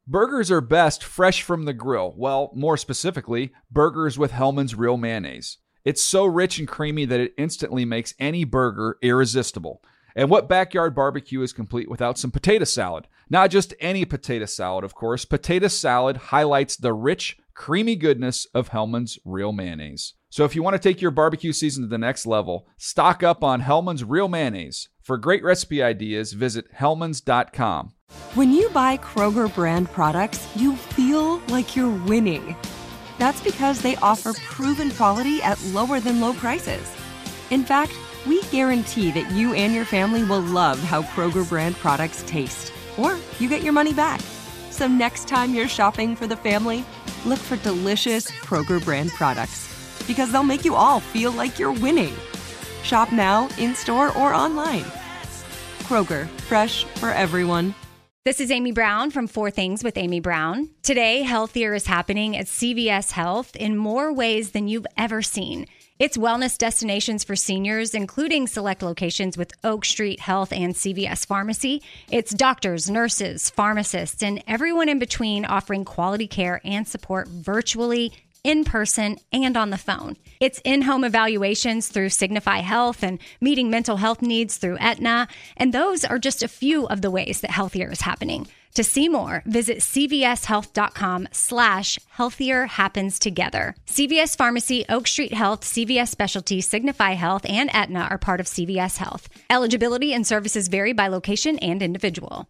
Burgers are best fresh from the grill. Well, more specifically, burgers with Hellmann's Real Mayonnaise. It's so rich and creamy that it instantly makes any burger irresistible. And what backyard barbecue is complete without some potato salad? Not just any potato salad, of course. Potato salad highlights the rich, creamy goodness of Hellmann's Real Mayonnaise. So if you want to take your barbecue season to the next level, stock up on Hellmann's Real Mayonnaise. For great recipe ideas, visit hellmanns.com. When you buy Kroger brand products, you feel like you're winning. That's because they offer proven quality at lower than low prices. In fact, we guarantee that you and your family will love how Kroger brand products taste, or you get your money back. So next time you're shopping for the family, look for delicious Kroger brand products, because they'll make you all feel like you're winning. Shop now, in-store, or online. Kroger, fresh for everyone. This is Amy Brown from 4 Things with Amy Brown. Today, Healthier is happening at CVS Health in more ways than you've ever seen. It's wellness destinations for seniors, including select locations with Oak Street Health and CVS Pharmacy. It's doctors, nurses, pharmacists, and everyone in between offering quality care and support virtually, in person, and on the phone. It's in-home evaluations through Signify Health and meeting mental health needs through Aetna. And those are just a few of the ways that Healthier is happening. To see more, visit cvshealth.com/healthier happens together. CVS Pharmacy, Oak Street Health, CVS Specialty, Signify Health, and Aetna are part of CVS Health. Eligibility and services vary by location and individual.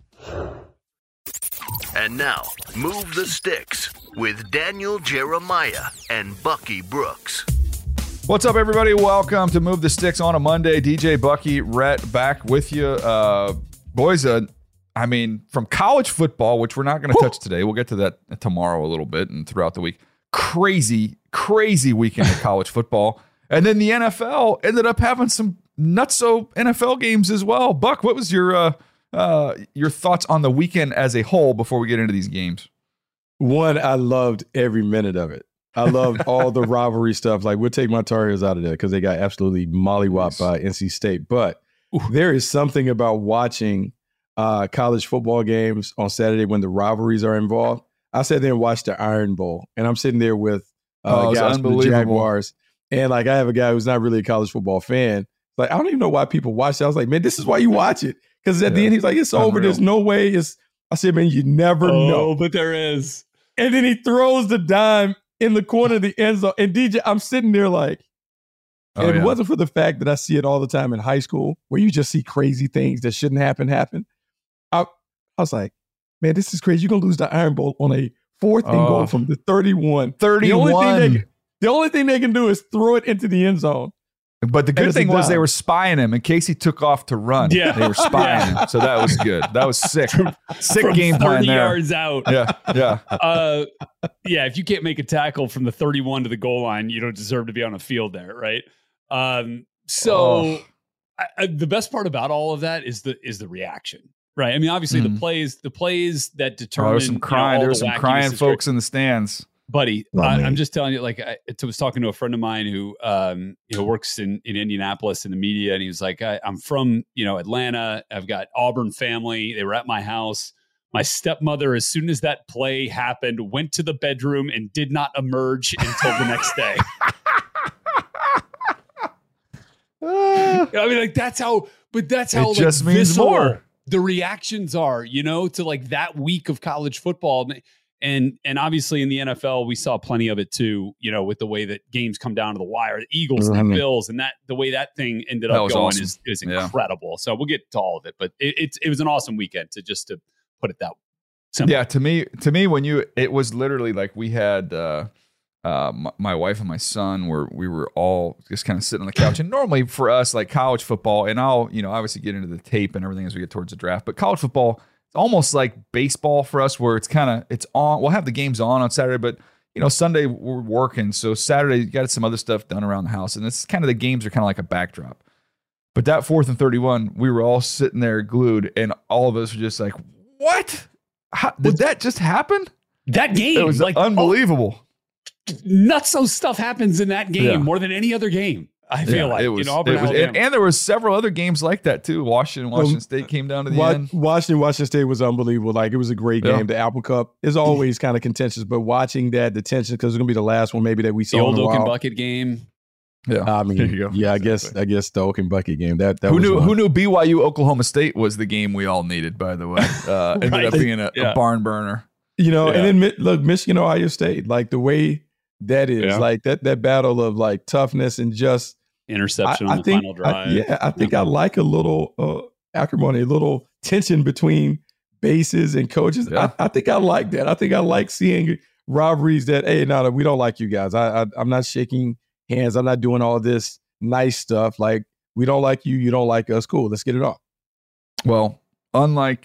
And now, Move the Sticks with Daniel Jeremiah and Bucky Brooks. What's up, everybody? Welcome to Move the Sticks on a Monday. DJ, Bucky, Rhett back with you. Boys, from college football, which we're not going to touch today. We'll get to that tomorrow a little bit and throughout the week. Crazy weekend of college football. And then the NFL ended up having some nutso NFL games as well. Buck, what was your thoughts on the weekend as a whole before we get into these games? One, I loved every minute of it. I loved all the rivalry stuff. Like, we'll take my Tar Heels out of there because they got absolutely mollywopped by NC State. But there is something about watching college football games on Saturday when the rivalries are involved. I sat there and watched the Iron Bowl, and I'm sitting there with guys from the Jaguars. And, I have a guy who's not really a college football fan. Like, I don't even know why people watch it. I was like, man, this is why you watch it. Because at the end, he's like, it's over. There's no way. I said, man, you never know. But there is. And then he throws the dime in the corner of the end zone. And DJ, I'm sitting there like, and it wasn't for the fact that I see it all the time in high school where you just see crazy things that shouldn't happen. I was like, man, this is crazy. You're going to lose the Iron Bowl on a 4th and goal from the 31. The only thing they can do is throw it into the end zone. But the good thing was they were spying him in case he took off to run. Yeah. They were spying him. So that was good. That was sick. Sick game plan there. 30 yards out. Yeah. If you can't make a tackle from the 31 to the goal line, you don't deserve to be on a field there, right? The best part about all of that is the reaction, right? I mean, obviously the plays that determine. There was some crying folks in the stands. Buddy, I'm just telling you, I was talking to a friend of mine who works in Indianapolis in the media, and he was like, I'm from Atlanta. I've got Auburn family. They were at my house. My stepmother, as soon as that play happened, went to the bedroom and did not emerge until the next day. That's how it just means more. The reactions are, to that week of college football. And obviously in the NFL, we saw plenty of it too, with the way that games come down to the wire, the Eagles and the Bills, and the way that thing ended up going awesome. is incredible. So we'll get to all of it, but it was an awesome weekend to put it that simple. Yeah. To me, it was literally like we had my wife and my son we were all just kind of sitting on the couch. And normally for us, like college football, and I'll, obviously get into the tape and everything as we get towards the draft, but college football, it's almost like baseball for us where it's on. We'll have the games on Saturday, but Sunday we're working. So Saturday you got some other stuff done around the house. And it's kind of the games are kind of like a backdrop. But that 4th and 31, we were all sitting there glued and all of us were just like, what? Did that just happen? That game. It was unbelievable. Nutso stuff happens in that game more than any other game. I feel like it was, Auburn, and there was several other games like that too. Washington State came down to the end. Washington State was unbelievable. Like, it was a great game. The Apple Cup is always kind of contentious, but watching that, the tension, because it's going to be the last one maybe that we saw. The old Oak and Bucket game. Yeah, I mean, yeah, exactly. I guess the Oak and Bucket game. That who knew BYU Oklahoma State was the game we all needed. By the way, ended up being a barn burner. And then look, Michigan, Ohio State, like the way that is, like that battle of like toughness and just interception on the final drive. I think I like a little acrimony, a little tension between bases and coaches. Yeah. I think I like that. I think I like seeing rivalries that, hey, no, we don't like you guys. I'm not shaking hands. I'm not doing all this nice stuff. Like, we don't like you. You don't like us. Cool. Let's get it on. Well, unlike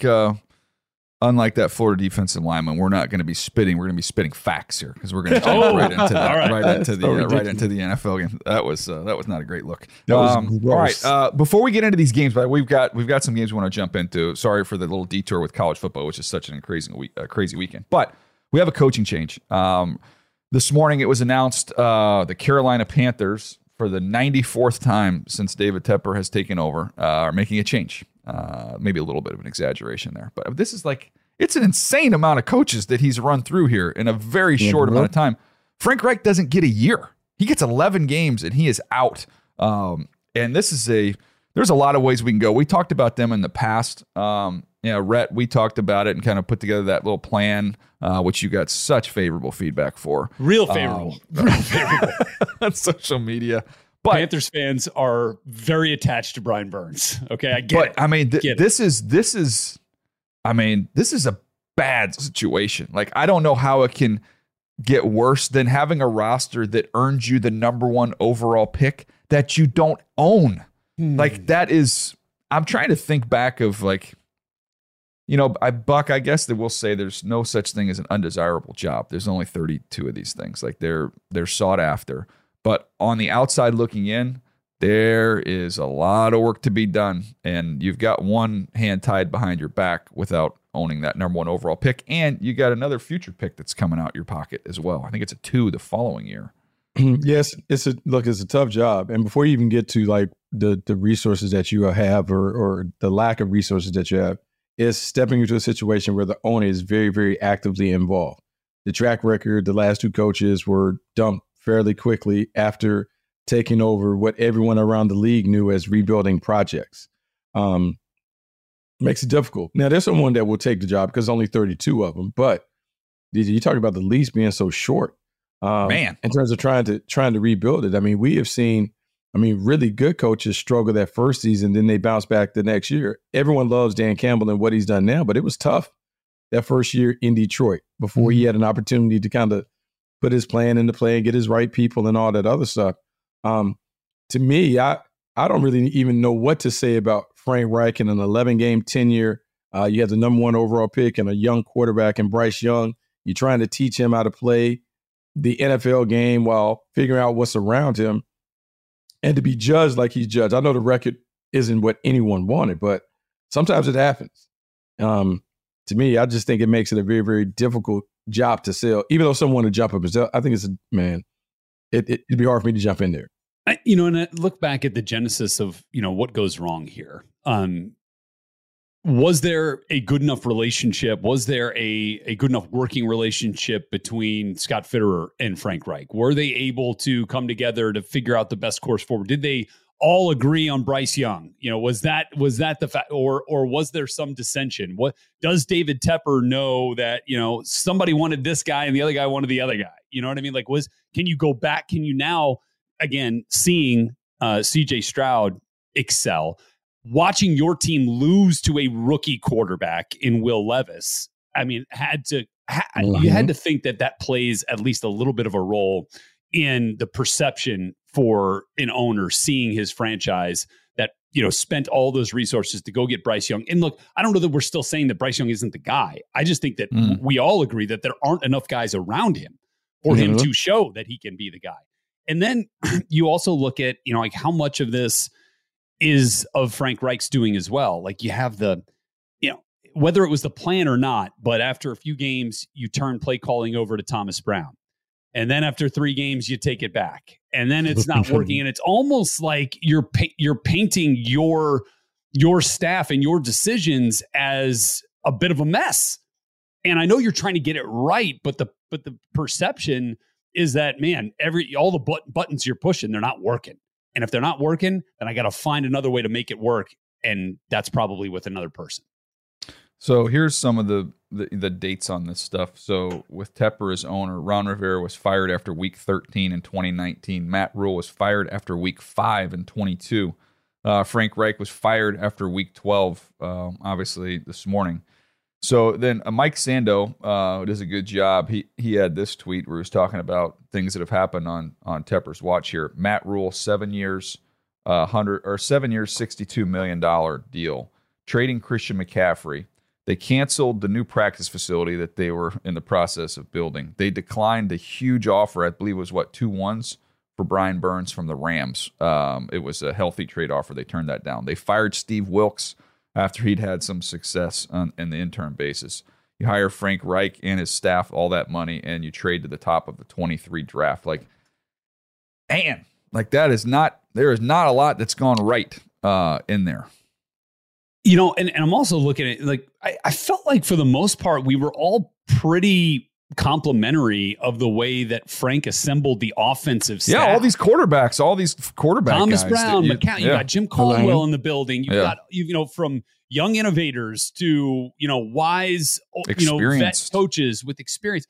that Florida defensive lineman, we're not going to be spitting. We're going to be spitting facts here, because we're going to jump right into that, right into the NFL game. That was not a great look. All right. Before we get into these games, but we've got some games we want to jump into. Sorry for the little detour with college football, which is such an crazy weekend. But we have a coaching change. This morning it was announced the Carolina Panthers, for the 94th time since David Tepper has taken over, are making a change. Maybe a little bit of an exaggeration there, but this is it's an insane amount of coaches that he's run through here in a very short amount of time. Frank Reich doesn't get a year. He gets 11 games and he is out. And there's a lot of ways we can go. We talked about them in the past. Rhett, we talked about it and kind of put together that little plan, which you got such favorable feedback for. Real favorable. On social media. But Panthers fans are very attached to Brian Burns. Okay, I get it. I mean, this is a bad situation. Like, I don't know how it can get worse than having a roster that earns you the number 1 overall pick that you don't own. Like, that is, I'm trying to think back of, like, I guess that we'll say there's no such thing as an undesirable job. There's only 32 of these things. Like, they're sought after. But on the outside looking in, there is a lot of work to be done. And you've got one hand tied behind your back without owning that number 1 overall pick. And you got another future pick that's coming out your pocket as well. I think it's a 2 the following year. Yes, it's a tough job. And before you even get to like the resources that you have or the lack of resources that you have, is stepping into a situation where the owner is very, very actively involved. The track record, the last 2 coaches were dumped fairly quickly after taking over what everyone around the league knew as rebuilding projects. Makes it difficult. Now, there's someone that will take the job because only 32 of them, but you talk about the lease being so short. In terms of trying to rebuild it. I mean, we have seen, really good coaches struggle that first season, then they bounce back the next year. Everyone loves Dan Campbell and what he's done now, but it was tough that first year in Detroit before he had an opportunity to kind of put his plan into play and get his right people and all that other stuff. To me, I don't really even know what to say about Frank Reich in an 11-game tenure. You have the number 1 overall pick and a young quarterback in Bryce Young. You're trying to teach him how to play the NFL game while figuring out what's around him, and to be judged like he's judged. I know the record isn't what anyone wanted, but sometimes it happens. To me, I just think it makes it a very, very difficult job to sell, even though someone to jump up and sell. I think it'd be hard for me to jump in there. And I look back at the genesis of, what goes wrong here. Was there a good enough relationship? Was there a good enough working relationship between Scott Fitterer and Frank Reich? Were they able to come together to figure out the best course forward? Did they all agree on Bryce Young? Was that the fact, or was there some dissension? What does David Tepper know that, somebody wanted this guy and the other guy wanted the other guy? You know what I mean? Like, can you go back? Can you now, again, seeing CJ Stroud excel, watching your team lose to a rookie quarterback in Will Levis, you had to think that plays at least a little bit of a role in the perception for an owner seeing his franchise that, spent all those resources to go get Bryce Young. And look, I don't know that we're still saying that Bryce Young isn't the guy. I just think that we all agree that there aren't enough guys around him for him to show that he can be the guy. And then you also look at, like how much of this is of Frank Reich's doing as well. Like you have whether it was the plan or not, but after a few games, you turn play calling over to Thomas Brown. And then after 3 games, you take it back. And then it's not working. And it's almost like you're painting your staff and your decisions as a bit of a mess. And I know you're trying to get it right, but the perception is that, man, all the buttons you're pushing, they're not working. And if they're not working, then I got to find another way to make it work. And that's probably with another person. So here's some of the dates on this stuff. So with Tepper as owner, Ron Rivera was fired after week 13 in 2019. Matt Rule was fired after week 5 in 22. Frank Reich was fired after week 12, obviously this morning. So then Mike Sando does a good job. He had this tweet where he was talking about things that have happened on Tepper's watch here. Matt Rule, 7 years, $62 million deal. Trading Christian McCaffrey. They canceled the new practice facility that they were in the process of building. They declined the huge offer, I believe it was 2 1s for Brian Burns from the Rams. It was a healthy trade offer. They turned that down. They fired Steve Wilkes after he'd had some success in the interim basis. You hire Frank Reich and his staff, all that money, and you trade to the top of the 23 draft. Like, man, like there is not a lot that's gone right in there. You know, and I'm also looking at, like, I felt like for the most part, we were all pretty complimentary of the way that Frank assembled the offensive staff. Yeah, all these quarterback Thomas guys. Brown, McCown, you got Jim Caldwell in the building. You've got, from young innovators to, wise, vet coaches with experience.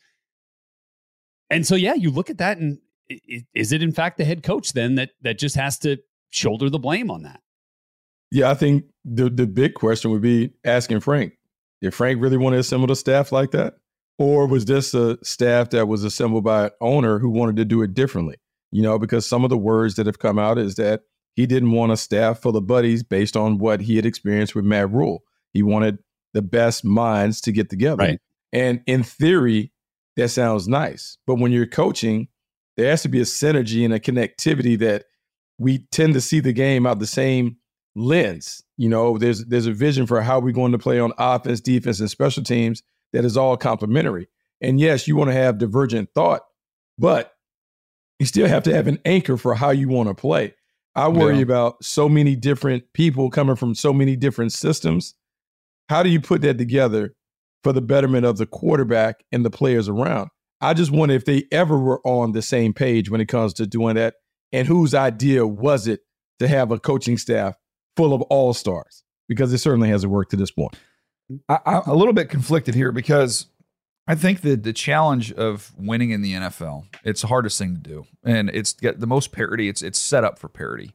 And so, you look at that, and is it in fact the head coach then that just has to shoulder the blame on that? Yeah, I think the big question would be asking Frank, did Frank really want to assemble a staff like that? Or was this a staff that was assembled by an owner who wanted to do it differently? Because some of the words that have come out is that he didn't want a staff full of buddies based on what he had experienced with Matt Rule. He wanted the best minds to get together. Right. And in theory, that sounds nice. But when you're coaching, there has to be a synergy and a connectivity that we tend to see the game out the same lens. There's a vision for how we're going to play on offense, defense, and special teams that is all complementary. And yes, you want to have divergent thought, but you still have to have an anchor for how you want to play. I worry about so many different people coming from so many different systems. How do you put that together for the betterment of the quarterback and the players around? I just wonder if they ever were on the same page when it comes to doing that, and whose idea was it to have a coaching staff full of all-stars, because it certainly hasn't worked to this point. I'm a little bit conflicted here because I think that the challenge of winning in the NFL, it's the hardest thing to do. And it's got the most parity. It's set up for parity.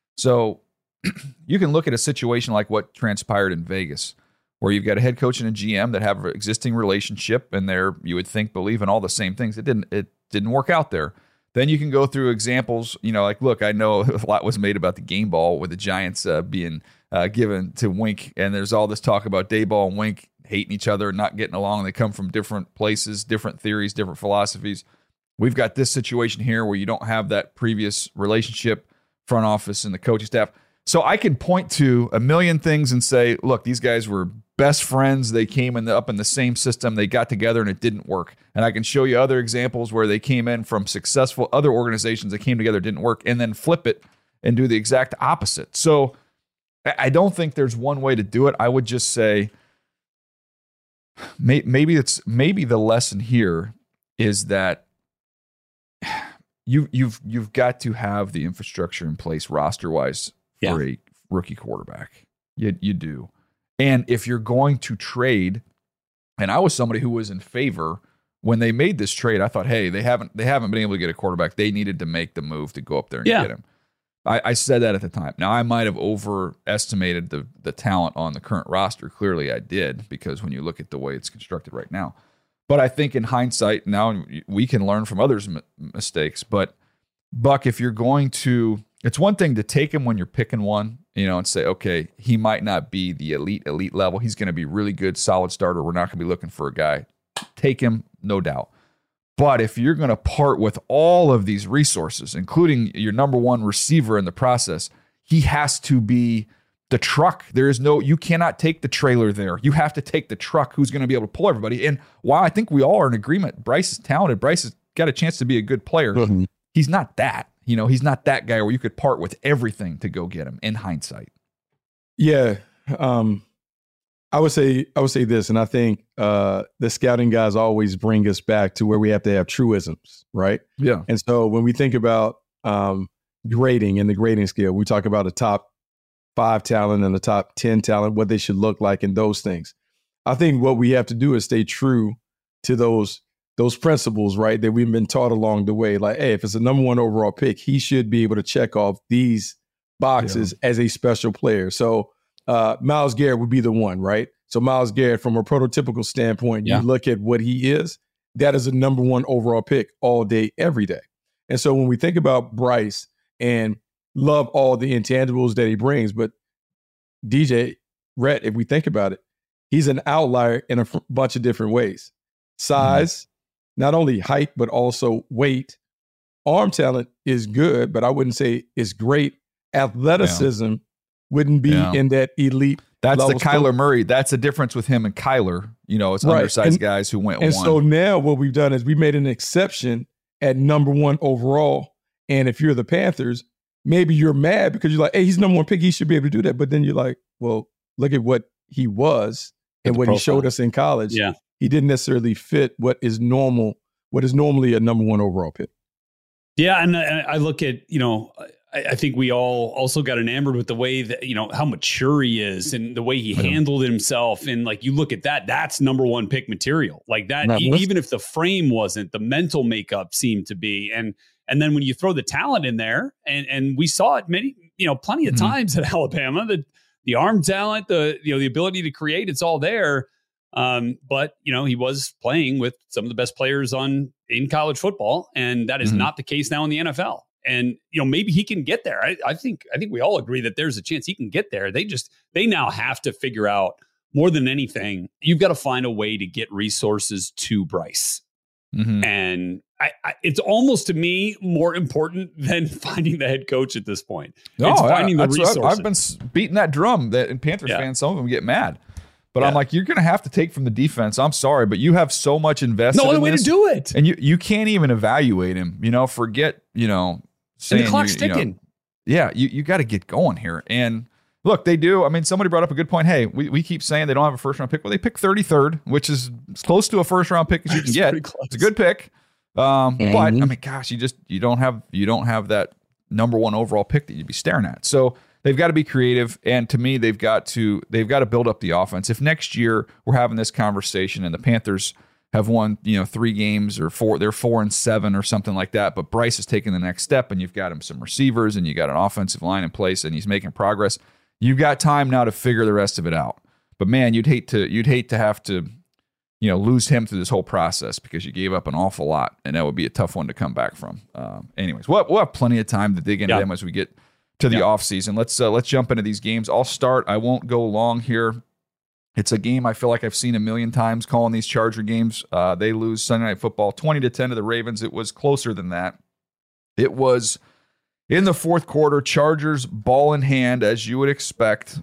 So you can look at a situation like what transpired in Vegas, where you've got a head coach and a GM that have an existing relationship, and they're, you would think, believe in all the same things. It didn't work out there. Then you can go through examples, like, look, I know a lot was made about the game ball with the Giants being given to Wink, and there's all this talk about Daboll and Wink hating each other and not getting along. They come from different places, different theories, different philosophies. We've got this situation here where you don't have that previous relationship, front office and the coaching staff. So I can point to a million things and say, look, these guys were best friends. They came up in the same system. They got together and it didn't work. And I can show you other examples where they came in from successful other organizations that came together, didn't work, and then flip it and do the exact opposite. So I don't think there's one way to do it. I would just say maybe the lesson here is that you've got to have the infrastructure in place roster-wise for a rookie quarterback. You do. And if you're going to trade, and I was somebody who was in favor when they made this trade, I thought, hey, they haven't been able to get a quarterback. They needed to make the move to go up there and get him. I said that at the time. Now, I might have overestimated the talent on the current roster. Clearly, I did, because when you look at the way it's constructed right now. But I think in hindsight, now we can learn from others' mistakes. But, Buck, if you're going to, it's one thing to take him when you're picking one, and say, okay, he might not be the elite level. He's going to be really good, solid starter. We're not going to be looking for a guy. Take him, no doubt. But if you're going to part with all of these resources, including your number one receiver in the process, he has to be the truck. You cannot take the trailer there. You have to take the truck who's going to be able to pull everybody. And while I think we all are in agreement, Bryce is talented. Bryce is got a chance to be a good player. Mhm. He's not that. He's not that guy where you could part with everything to go get him in hindsight. Yeah. I would say this, and I think the scouting guys always bring us back to where we have to have truisms, right? Yeah. And so when we think about grading and the grading scale, we talk about the top 5 talent and the top 10 talent, what they should look like and those things. I think what we have to do is stay true to those principles, right, that we've been taught along the way. Like, hey, if it's a number 1 overall pick, he should be able to check off these boxes as a special player. So Myles Garrett would be the one, right? So Myles Garrett, from a prototypical standpoint, you look at what he is, that is a number 1 overall pick all day, every day. And so when we think about Bryce and love all the intangibles that he brings, but DJ, Rhett, if we think about it, he's an outlier in a bunch of different ways. Size, not only height, but also weight. Arm talent is good, but I wouldn't say it's great. Athleticism wouldn't be in that elite. That's the Kyler Murray. That's the difference with him and Kyler. It's undersized guys who went and one. So now what we've done is we made an exception at number 1 overall. And if you're the Panthers, maybe you're mad because you're like, hey, he's number 1 pick. He should be able to do that. But then you're like, well, look at what he was and what he showed us in college. Yeah. He didn't necessarily fit what is normally a number 1 overall pick. Yeah. And I look at, I think we all also got enamored with the way that, how mature he is and the way he handled himself. And like, you look at that, that's number 1 pick material like that. Even if the frame wasn't, the mental makeup seemed to be. And then when you throw the talent in there, and we saw it plenty of times at Alabama, the arm talent, the ability to create, it's all there. But he was playing with some of the best players in college football, and that is not the case now in the NFL. And maybe he can get there. I think we all agree that there's a chance he can get there. They now have to figure out, more than anything, you've got to find a way to get resources to Bryce. And it's almost, to me, more important than finding the head coach at this point. It's finding the resources. I've been beating that drum that, and Panthers fans, some of them get mad. But I'm like, you're going to have to take from the defense. I'm sorry, but you have so much invested. No other way to do it. And you can't even evaluate him. Forget, saying and the clock's ticking. You got to get going here. And look, they do. I mean, somebody brought up a good point. Hey, we keep saying they don't have a first round pick. Well, they pick 33rd, which is as close to a first round pick as you can get. It's a good pick. But I mean, gosh, you don't have that number 1 overall pick that you'd be staring at. So they've got to be creative, and to me, they've got to build up the offense. If next year we're having this conversation and the Panthers have won 3 games or 4, they're 4-7 or something like that, but Bryce is taking the next step, and you've got him some receivers, and you got an offensive line in place, and he's making progress. You've got time now to figure the rest of it out. But man, you'd hate to have to lose him through this whole process because you gave up an awful lot, and that would be a tough one to come back from. Anyways, we'll have plenty of time to dig into them as we get to the offseason. Let's jump into these games. I'll start. I won't go long here. It's a game I feel like I've seen a million times calling these Charger games. They lose Sunday Night Football 20-10 to the Ravens. It was closer than that. It was in the fourth quarter, Chargers ball in hand, as you would expect.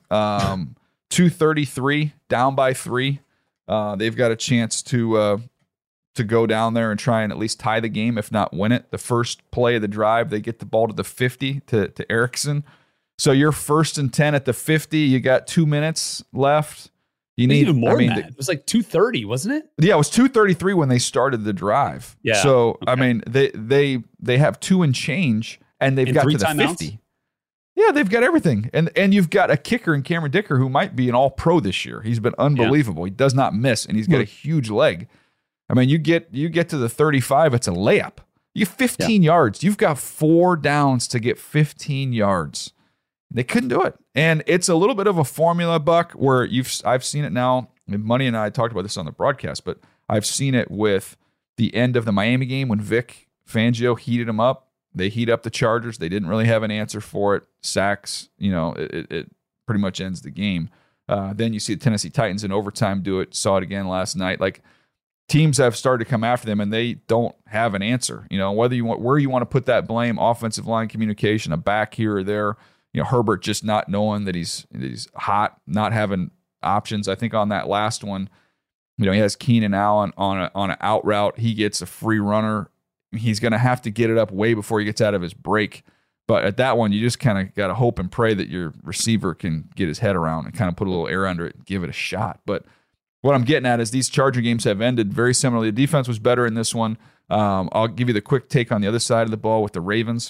2:33, down by 3. They've got a chance to go down there and try and at least tie the game, if not win it. The first play of the drive, they get the ball to the 50 to Erickson. So you're 1st and 10 at the 50. You got 2 minutes left. You need even more than that. It was like 2:30, wasn't it? Yeah, it was 2:33 when they started the drive. Yeah. So okay. I mean, they have 2 and change, and they've got to the timeouts? 50. Yeah, they've got everything, and you've got a kicker in Cameron Dicker who might be an All-Pro this year. He's been unbelievable. He does not miss, and he's got a huge leg. I mean, you get to the 35, it's a layup. You have 15 yards. You've got 4 downs to get 15 yards. They couldn't do it. And it's a little bit of a formula, Buck, where I've seen it now. Money and I talked about this on the broadcast, but I've seen it with the end of the Miami game when Vic Fangio heated them up. They heat up the Chargers. They didn't really have an answer for it. Sacks, it pretty much ends the game. Then you see the Tennessee Titans in overtime do it. Saw it again last night. Like, teams have started to come after them, and they don't have an answer. Where you want to put that blame, offensive line communication, a back here or there. Herbert just not knowing that he's hot, not having options. I think on that last one, he has Keenan Allen on an out route. He gets a free runner. he's going to have to get it up way before he gets out of his break. But at that one, you just kind of got to hope and pray that your receiver can get his head around and kind of put a little air under it and give it a shot. But what I'm getting at is these Charger games have ended very similarly. The defense was better in this one. I'll give you the quick take on the other side of the ball with the Ravens.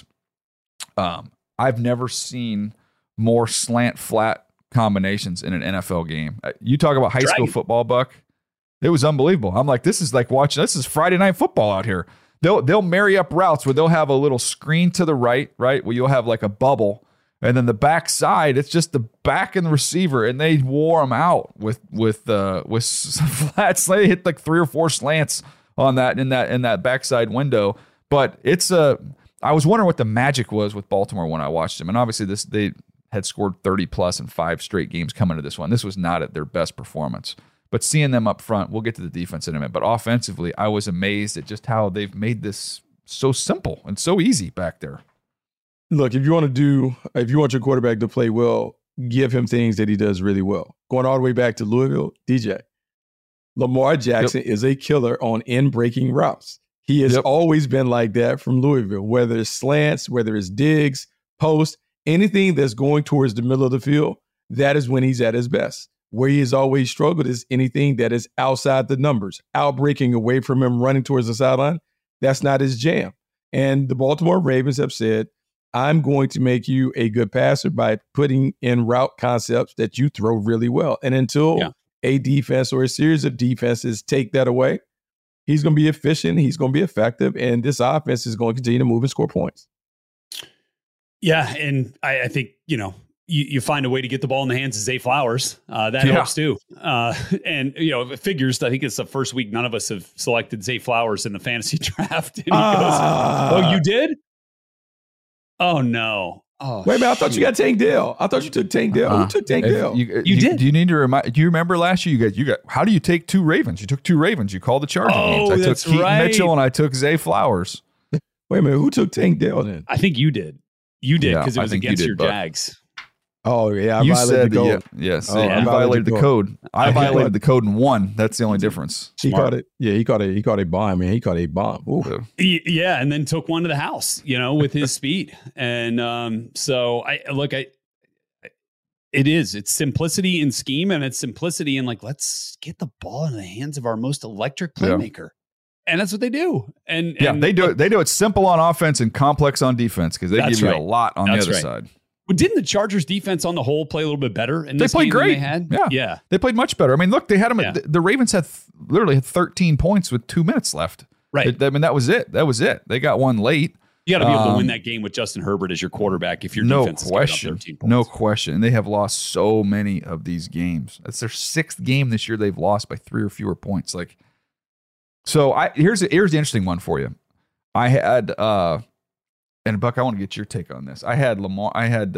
I've never seen more slant flat combinations in an NFL game. You talk about high school football, Buck. It was unbelievable. I'm like, this is like watching. This is Friday Night Football out here. They'll marry up routes where they'll have a little screen to the right, where you'll have like a bubble, and then the back side, it's just the back and the receiver, and they wore them out with flats. They hit like 3 or 4 slants on that in that backside window. But I was wondering what the magic was with Baltimore when I watched them, and obviously they had scored 30 plus in 5 straight games coming to this one. This was not at their best performance. But seeing them up front, we'll get to the defense in a minute. But offensively, I was amazed at just how they've made this so simple and so easy back there. Look, if you want your quarterback to play well, give him things that he does really well. Going all the way back to Louisville, DJ, Lamar Jackson is a killer on in-breaking routes. He has always been like that from Louisville, whether it's slants, whether it's digs, post, anything that's going towards the middle of the field, that is when he's at his best. Where he has always struggled is anything that is outside the numbers, outbreaking away from him, running towards the sideline. That's not his jam. And the Baltimore Ravens have said, I'm going to make you a good passer by putting in route concepts that you throw really well. And until a defense or a series of defenses take that away, he's going to be efficient, he's going to be effective, and this offense is going to continue to move and score points. Yeah, and I think, you find a way to get the ball in the hands of Zay Flowers. That helps too. And, it figures, I think it's the first week none of us have selected Zay Flowers in the fantasy draft. And he goes, oh, you did? Oh, no. Oh, wait a minute. I thought you got Tank Dell. I thought you took Tank Dell. Who took Tank Dell? You did. Do you need to remind? Do you remember last year you got? How do you take 2 Ravens? You took 2 Ravens. You called the Charger games. I took Keaton Mitchell and I took Zay Flowers. Wait a minute. Who took Tank Dell then? I think you did. You did because it was against your Jags. Oh, yeah. You violated the code. Yes. I violated the code. I violated the code and won. That's the only difference. He caught it. Yeah, he caught a bomb, man. He caught a bomb. Ooh. Yeah, and then took one to the house, with his speed. And so it's simplicity in scheme, and it's simplicity in let's get the ball in the hands of our most electric playmaker. Yeah. And that's what they do. And they do it. They do it simple on offense and complex on defense because they give you a lot on the other side. But didn't the Chargers defense on the whole play a little bit better? And they played great. They had? Yeah, they played much better. I mean, look, they had them. The Ravens had literally had 13 points with 2 minutes left. Right. I mean, that was it. They got one late. You got to be able to win that game with Justin Herbert as your quarterback if your defense is up 13 points. No question. And they have lost so many of these games. That's their 6th game this year they've lost by 3 or fewer points. Here's the interesting one for you. I had and Buck, I want to get your take on this. I had Lamar.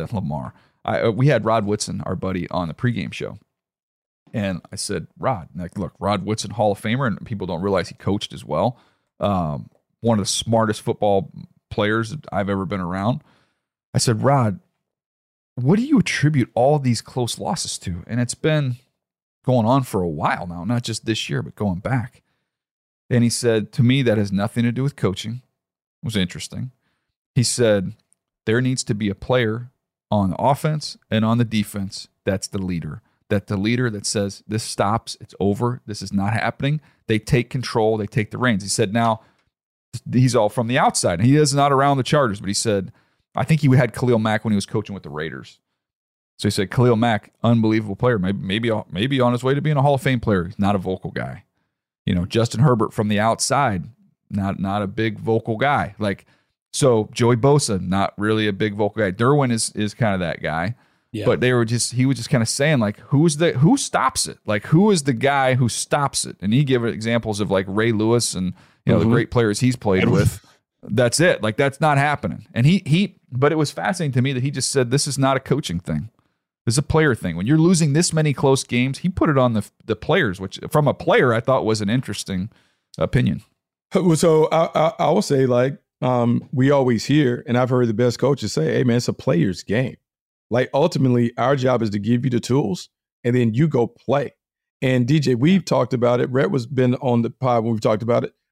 We had Rod Woodson, our buddy, on the pregame show. And I said, Rod, look, Rod Woodson, Hall of Famer, and people don't realize he coached as well. One of the smartest football players I've ever been around. I said, Rod, what do you attribute all these close losses to? And it's been going on for a while now, not just this year, but going back. And he said, to me, that has nothing to do with coaching. It was interesting. He said, there needs to be a player on the offense and on the defense that's the leader. That the leader that says, this stops, it's over, this is not happening. They take control, they take the reins. He said, now, he's all from the outside. He is not around the Chargers, but he said, I think he had Khalil Mack when he was coaching with the Raiders. So he said, Khalil Mack, unbelievable player, maybe on his way to being a Hall of Fame player. He's not a vocal guy. Justin Herbert from the outside, not a big vocal guy. So Joey Bosa, not really a big vocal guy. Derwin is kind of that guy. Yeah. But he was just kind of saying who stops it? Who is the guy who stops it? And he gave examples of Ray Lewis and the great players he's played with. That's it. That's not happening. And but it was fascinating to me that he just said, this is not a coaching thing. This is a player thing. When you're losing this many close games, he put it on the players, which from a player I thought was an interesting opinion. So I will say we always hear, and I've heard the best coaches say, hey man, it's a player's game. Ultimately, our job is to give you the tools and then you go play. And DJ, we've talked about it. Rhett been on the pod when we've talked about it.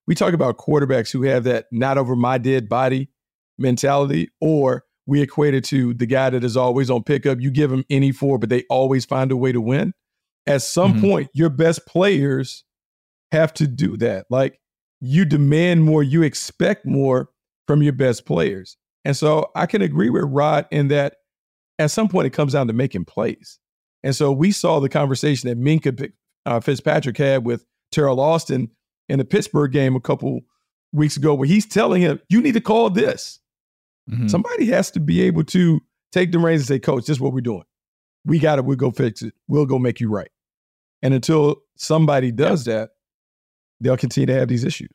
we talk about quarterbacks who have that not over my dead body mentality, or we equate it to the guy that is always on pickup. You give them any four, but they always find a way to win. At some point, your best players have to do that. Like, you demand more, you expect more from your best players. And so I can agree with Rod in that at some point it comes down to making plays. And so we saw the conversation that Minkah Fitzpatrick had with Terrell Austin in the Pittsburgh game a couple weeks ago, where he's telling him, you need to call this. Somebody has to be able to take the reins and say, Coach, this is what we're doing. We got it. We'll go fix it. We'll go make you right. And until somebody does that, they'll continue to have these issues.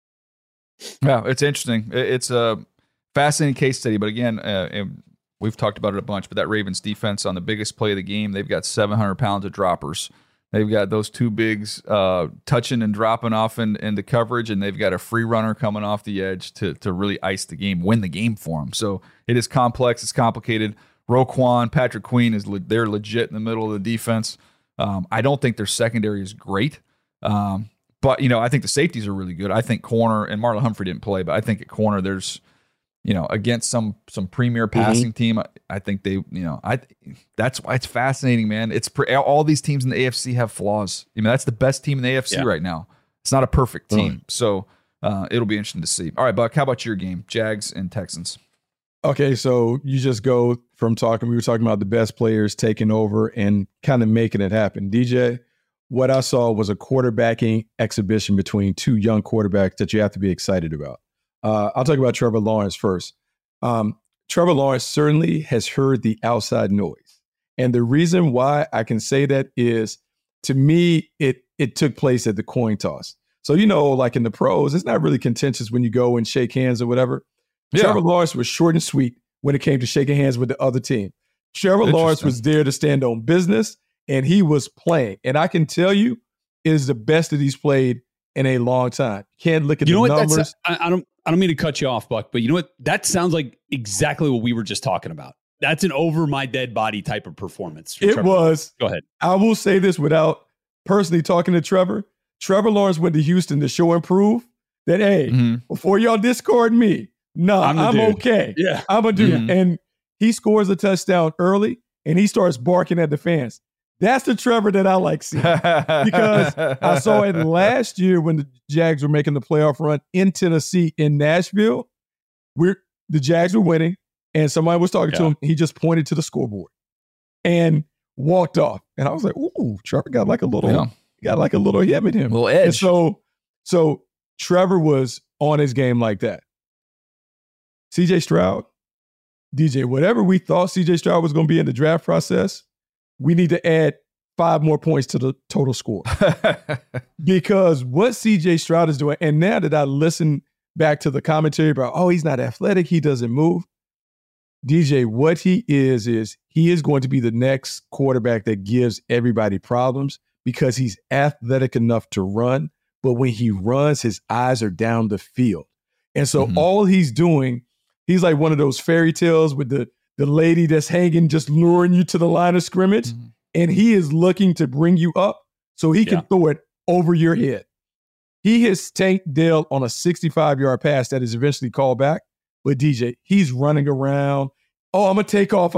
Yeah, it's interesting. It's a fascinating case study. But again, and we've talked about it a bunch, but that Ravens defense on the biggest play of the game, they've got 700 pounds of droppers. They've got those two bigs touching and dropping off into coverage, and they've got a free runner coming off the edge to really ice the game, win the game for them. So it is complex. It's complicated. Roquan, Patrick Queen, they're legit in the middle of the defense. I don't think their secondary is great. But, I think the safeties are really good. I think corner, and Marlon Humphrey didn't play, but I think at corner there's, against some premier passing team, I think they, that's why it's fascinating, man. It's all these teams in the AFC have flaws. That's the best team in the AFC right now. It's not a perfect team. So it'll be interesting to see. All right, Buck, how about your game? Jags and Texans. Okay, so you just go from we were talking about the best players taking over and kind of making it happen. DJ, what I saw was a quarterbacking exhibition between two young quarterbacks that you have to be excited about. I'll talk about Trevor Lawrence first. Trevor Lawrence certainly has heard the outside noise. And the reason why I can say that is, to me, it took place at the coin toss. So, like in the pros, it's not really contentious when you go and shake hands or whatever. Yeah. Trevor Lawrence was short and sweet when it came to shaking hands with the other team. Trevor Lawrence was there to stand on business, and he was playing. And I can tell you, it is the best that he's played in a long time. Can't look at the numbers. I don't mean to cut you off, Buck, but you know what? That sounds like exactly what we were just talking about. That's an over my dead body type of performance. It was. Go ahead. I will say this without personally talking to Trevor. Trevor Lawrence went to Houston to show and prove that, hey, before y'all discard me, I'm okay. Yeah, I'm a dude. And he scores a touchdown early, and he starts barking at the fans. That's the Trevor that I like seeing, because I saw it last year when the Jags were making the playoff run in Tennessee, in Nashville. The Jags were winning, and somebody was talking to him. He just pointed to the scoreboard and walked off. And I was like, "Ooh, Trevor got like a little him in him, a little edge." And so Trevor was on his game like that. CJ Stroud, DJ, whatever we thought CJ Stroud was going to be in the draft process, we need to add 5 more points to the total score. Because what CJ Stroud is doing, and now that I listen back to the commentary about, he's not athletic, he doesn't move. DJ, what he is he is going to be the next quarterback that gives everybody problems, because he's athletic enough to run, but when he runs, his eyes are down the field. And so all he's doing, he's like one of those fairy tales with the lady that's hanging, just luring you to the line of scrimmage. And he is looking to bring you up so he can throw it over your head. He has tanked Dale on a 65-yard pass that is eventually called back. But DJ, he's running around. I'm going to take off.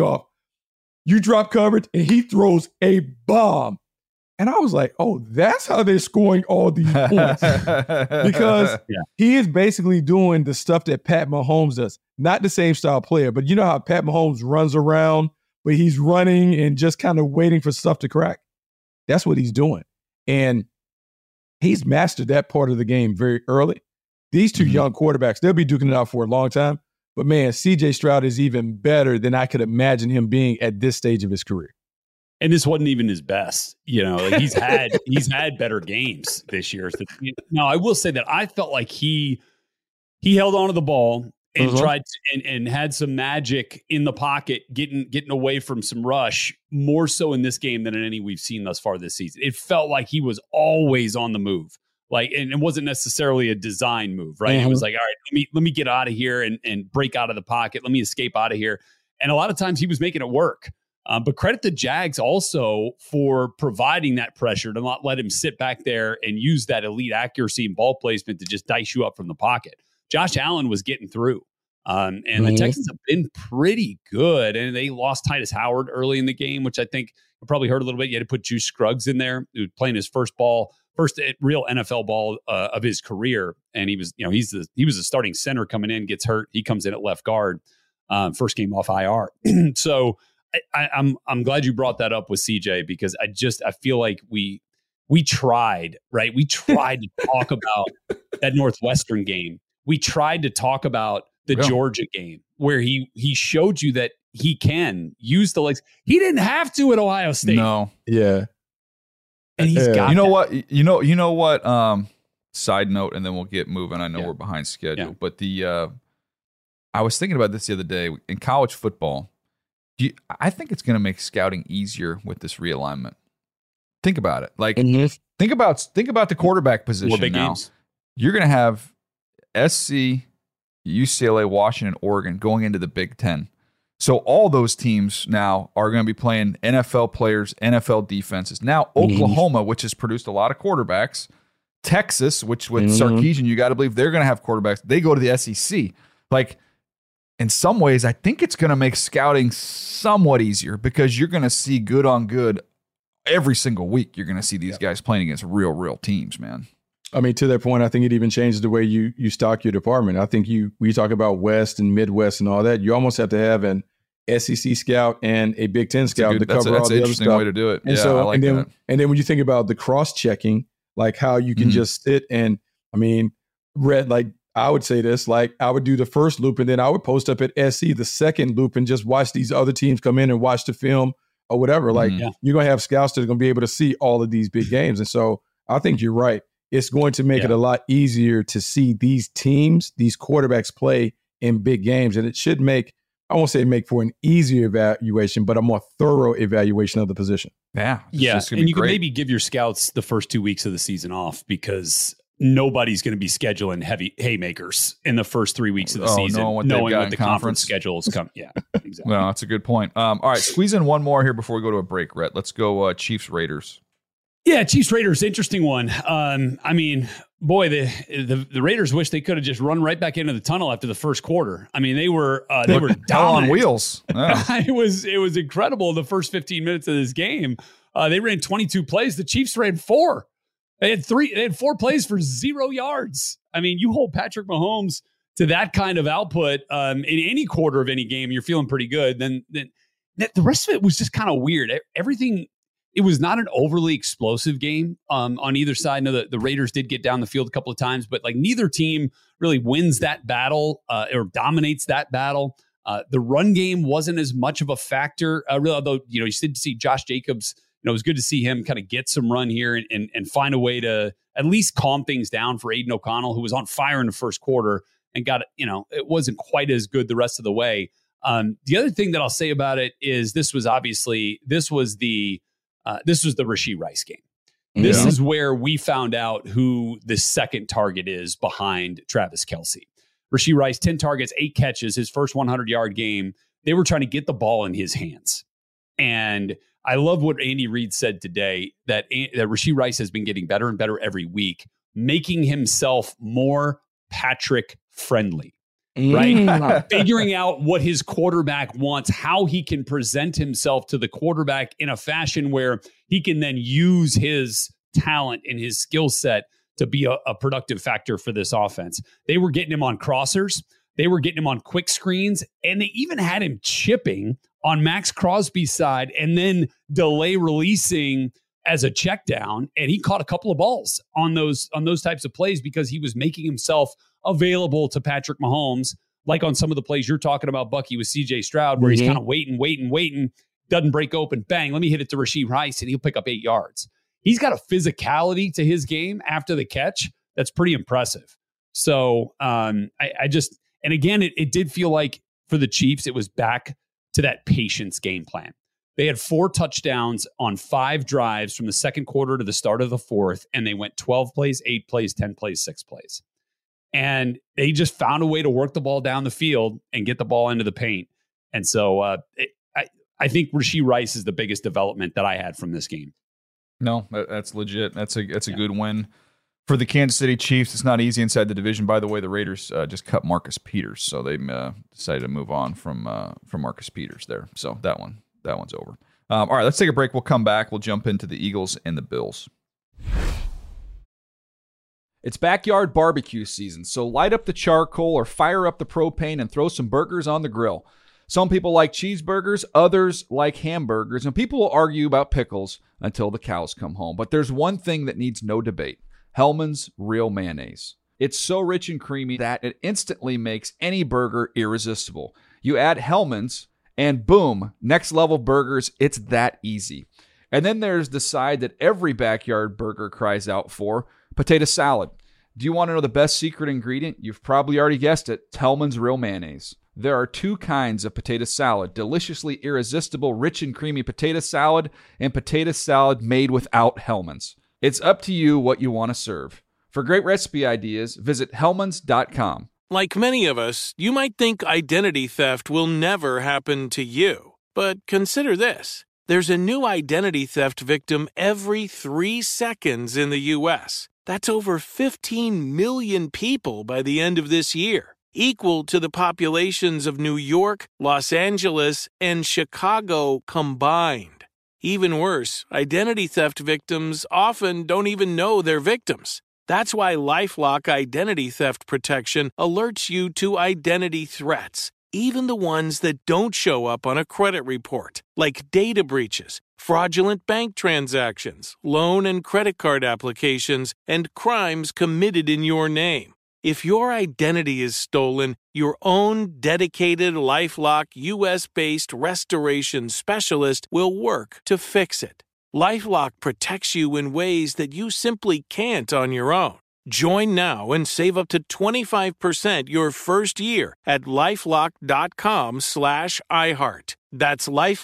You drop coverage, and he throws a bomb. And I was like, that's how they're scoring all these points. Because he is basically doing the stuff that Pat Mahomes does. Not the same style player, but you know how Pat Mahomes runs around, but he's running and just kind of waiting for stuff to crack? That's what he's doing. And he's mastered that part of the game very early. These two young quarterbacks, they'll be duking it out for a long time. But man, CJ Stroud is even better than I could imagine him being at this stage of his career. And this wasn't even his best. He's had better games this year. Now, I will say that I felt like he held on to the ball and tried to, and had some magic in the pocket, getting away from some rush, more so in this game than in any we've seen thus far this season. It felt like he was always on the move. And it wasn't necessarily a design move, right? It was like, all right, let me get out of here and break out of the pocket. Let me escape out of here. And a lot of times he was making it work. But credit the Jags also for providing that pressure to not let him sit back there and use that elite accuracy and ball placement to just dice you up from the pocket. Josh Allen was getting through. And the Texans have been pretty good. And they lost Titus Howard early in the game, which I think you probably heard a little bit. You had to put Juice Scruggs in there, who was playing his first real NFL ball of his career. And he was a starting center coming in, gets hurt. He comes in at left guard, first game off IR. So I'm glad you brought that up with CJ, because I feel like we tried, right? We tried to talk about that Northwestern game. We tried to talk about the Georgia game where he showed you that he can use the legs. He didn't have to at Ohio State. No. Yeah. And he's got what? You know what? Side note, and then we'll get moving. I know we're behind schedule, but I was thinking about this the other day in college football. I think it's going to make scouting easier with this realignment. Think about it. Like, think about the quarterback position. More big now. games. You're going to have SC, UCLA, Washington, Oregon going into the Big Ten. So all those teams now are going to be playing NFL players, NFL defenses. Now Oklahoma, which has produced a lot of quarterbacks, Texas, which with Sarkisian, you got to believe they're going to have quarterbacks. They go to the SEC. Like, in some ways, I think it's going to make scouting somewhat easier, because you're going to see good on good every single week. You're going to see these guys playing against real teams, man. I mean, to that point, I think it even changes the way you stock your department. I think we talk about West and Midwest and all that. You almost have to have an SEC scout and a Big Ten scout to cover all the other stuff. That's an interesting way to do it. And I like that. And then when you think about the cross-checking, like how you can just sit and, I mean, I would say this, like I would do the first loop and then I would post up at SC the second loop and just watch these other teams come in and watch the film or whatever. Like you're going to have scouts that are going to be able to see all of these big games. And so I think you're right. It's going to make it a lot easier to see these teams, these quarterbacks play in big games. And it should make, I won't say make for an easier evaluation, but a more thorough evaluation of the position. Yeah. And you can maybe give your scouts the first 2 weeks of the season off, because nobody's going to be scheduling heavy haymakers in the first 3 weeks of the season, knowing what the conference schedules come. Yeah, exactly. Well, that's a good point. All right, squeeze in one more here before we go to a break, Rhett. Let's go Chiefs Raiders. Yeah, Chiefs Raiders, interesting one. I mean, boy, the Raiders wish they could have just run right back into the tunnel after the first quarter. I mean, they were dominant. On wheels. Yeah. It was incredible. The first 15 minutes of this game, they ran 22 plays. The Chiefs ran 4. They had 4 plays for 0 yards. I mean, you hold Patrick Mahomes to that kind of output in any quarter of any game, you're feeling pretty good. Then the rest of it was just kind of weird. Everything. It was not an overly explosive game on either side. I know the Raiders did get down the field a couple of times, but like neither team really wins that battle or dominates that battle. The run game wasn't as much of a factor, really, although you did see Josh Jacobs. It was good to see him kind of get some run here and find a way to at least calm things down for Aiden O'Connell, who was on fire in the first quarter and got, it wasn't quite as good the rest of the way. The other thing that I'll say about it is this was the Rashee Rice game. This is where we found out who the second target is behind Travis Kelce. Rashee Rice, 10 targets, 8 catches, his first 100-yard game. They were trying to get the ball in his hands. And I love what Andy Reid said today, that Rashee Rice has been getting better and better every week, making himself more Patrick-friendly. Right? Figuring out what his quarterback wants, how he can present himself to the quarterback in a fashion where he can then use his talent and his skill set to be a productive factor for this offense. They were getting him on crossers. They were getting him on quick screens, and they even had him chipping on Max Crosby's side and then delay releasing as a check down. And he caught a couple of balls on those types of plays because he was making himself available to Patrick Mahomes, like on some of the plays you're talking about, Bucky, with CJ Stroud, where he's kind of waiting, doesn't break open, bang, let me hit it to Rashee Rice, and he'll pick up 8 yards. He's got a physicality to his game after the catch that's pretty impressive. So and again, it did feel like for the Chiefs, it was back to that patience game plan. They had 4 touchdowns on 5 drives from the second quarter to the start of the fourth, and they went 12 plays, 8 plays, 10 plays, 6 plays. And they just found a way to work the ball down the field and get the ball into the paint. And so I think Rashee Rice is the biggest development that I had from this game. No, that's legit. That's a good win for the Kansas City Chiefs. It's not easy inside the division. By the way, the Raiders just cut Marcus Peters, so they decided to move on from Marcus Peters there. So that one's over. All right, let's take a break. We'll come back. We'll jump into the Eagles and the Bills. It's backyard barbecue season, so light up the charcoal or fire up the propane and throw some burgers on the grill. Some people like cheeseburgers, others like hamburgers, and people will argue about pickles until the cows come home. But there's one thing that needs no debate: Hellmann's Real Mayonnaise. It's so rich and creamy that it instantly makes any burger irresistible. You add Hellmann's, and boom, next level burgers. It's that easy. And then there's the side that every backyard burger cries out for: potato salad. Do you want to know the best secret ingredient? You've probably already guessed it: Hellmann's Real Mayonnaise. There are two kinds of potato salad: deliciously irresistible, rich and creamy potato salad, and potato salad made without Hellmann's. It's up to you what you want to serve. For great recipe ideas, visit Hellmann's.com. Like many of us, you might think identity theft will never happen to you. But consider this. There's a new identity theft victim every 3 seconds in the U.S. That's over 15 million people by the end of this year, equal to the populations of New York, Los Angeles, and Chicago combined. Even worse, identity theft victims often don't even know they're victims. That's why LifeLock Identity Theft Protection alerts you to identity threats, even the ones that don't show up on a credit report, like data breaches, fraudulent bank transactions, loan and credit card applications, and crimes committed in your name. If your identity is stolen, your own dedicated LifeLock U.S.-based restoration specialist will work to fix it. LifeLock protects you in ways that you simply can't on your own. Join now and save up to 25% your first year at LifeLock.com/iHeart. That's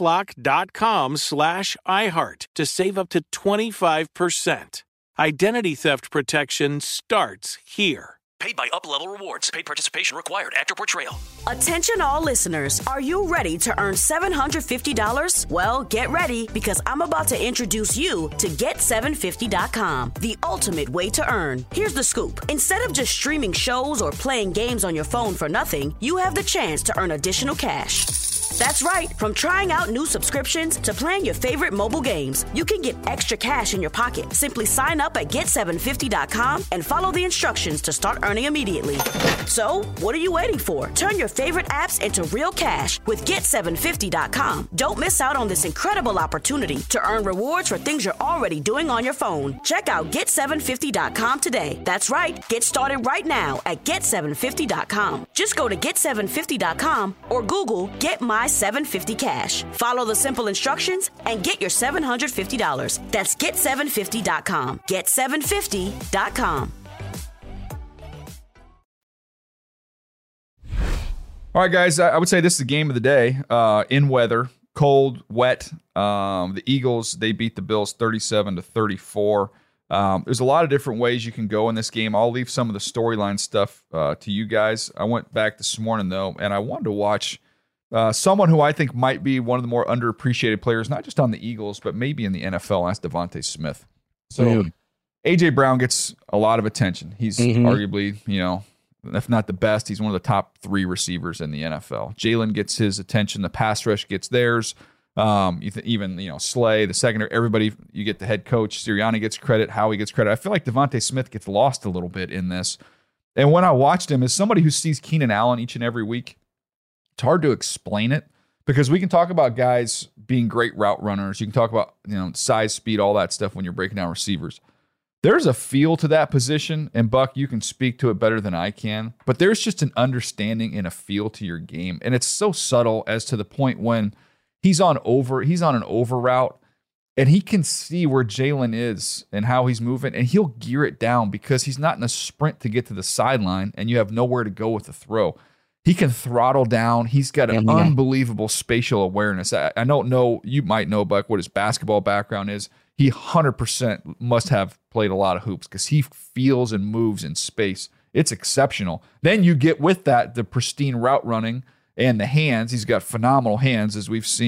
LifeLock.com/iHeart to save up to 25%. Identity theft protection starts here. Paid by UpLevel Rewards. Paid participation required. Actor Portrayal. Attention all listeners. Are you ready to earn $750? Well, get ready, because I'm about to introduce you to Get750.com, the ultimate way to earn. Here's the scoop. Instead of just streaming shows or playing games on your phone for nothing, you have the chance to earn additional cash. That's right. From trying out new subscriptions to playing your favorite mobile games, you can get extra cash in your pocket. Simply sign up at Get750.com and follow the instructions to start earning immediately. So, what are you waiting for? Turn your favorite apps into real cash with Get750.com. Don't miss out on this incredible opportunity to earn rewards for things you're already doing on your phone. Check out Get750.com today. That's right. Get started right now at Get750.com. Just go to Get750.com or Google Get My 750 Cash. Follow the simple instructions and get your $750. That's Get750.com. Get750.com. All right, guys, I would say this is the game of the day. In weather, cold, wet. The Eagles, they beat the Bills 37-34. There's a lot of different ways you can go in this game. I'll leave some of the storyline stuff to you guys. I went back this morning, though, and I wanted to watch someone who I think might be one of the more underappreciated players, not just on the Eagles, but maybe in the NFL. That's Devontae Smith. So A.J. Brown gets a lot of attention. He's arguably, if not the best, he's one of the top 3 receivers in the NFL. Jalen gets his attention. The pass rush gets theirs. Even Slay, the secondary, everybody, you get the head coach. Sirianni gets credit. Howie gets credit. I feel like Devontae Smith gets lost a little bit in this. And when I watched him, as somebody who sees Keenan Allen each and every week, it's hard to explain it, because we can talk about guys being great route runners. You can talk about size, speed, all that stuff when you're breaking down receivers. There's a feel to that position, and Buck, you can speak to it better than I can, but there's just an understanding and a feel to your game, and it's so subtle as to the point when he's on an over route, and he can see where Jalen is and how he's moving, and he'll gear it down because he's not in a sprint to get to the sideline, and you have nowhere to go with the throw. He can throttle down. He's got an unbelievable spatial awareness. I don't know, you might know, Buck, what his basketball background is. He 100% must have played a lot of hoops because he feels and moves in space. It's exceptional. Then you get with that the pristine route running and the hands. He's got phenomenal hands, as we've seen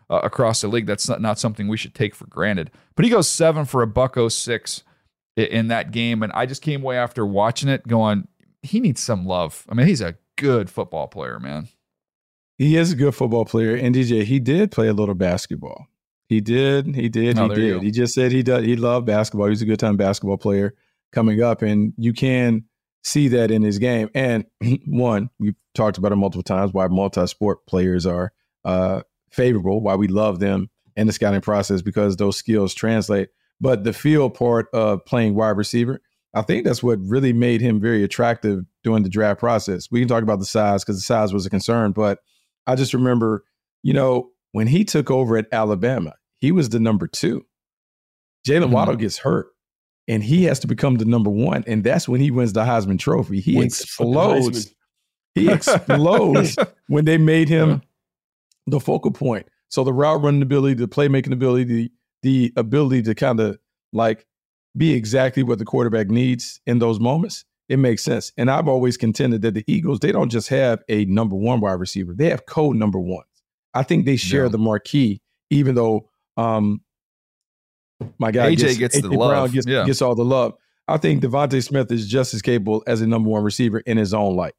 across the league. That's not something we should take for granted. But he goes 7 for $106 in that game, and I just came away after watching it going, he needs some love. I mean, he's a good football player, man. He is a good football player, and DJ, he did play a little basketball. He did. He just said he loved basketball. He's a good time basketball player coming up, and you can see that in his game. And one, we've talked about it multiple times, why multi-sport players are favorable, why we love them in the scouting process, because those skills translate. But the field part of playing wide receiver, I think that's what really made him very attractive during the draft process. We can talk about the size because the size was a concern, but I just remember, when he took over at Alabama, he was the number 2. Jalen Waddle gets hurt, and he has to become the number 1, and that's when he wins the Heisman Trophy. He explodes. He explodes when they made him the focal point. So the route running ability, the playmaking ability, the ability to kind of like be exactly what the quarterback needs in those moments, it makes sense. And I've always contended that the Eagles, they don't just have a number 1 wide receiver. They have co-number 1s. I think they share the marquee, even though my guy AJ gets the love. Gets all the love. I think Devontae Smith is just as capable as a number 1 receiver in his own light.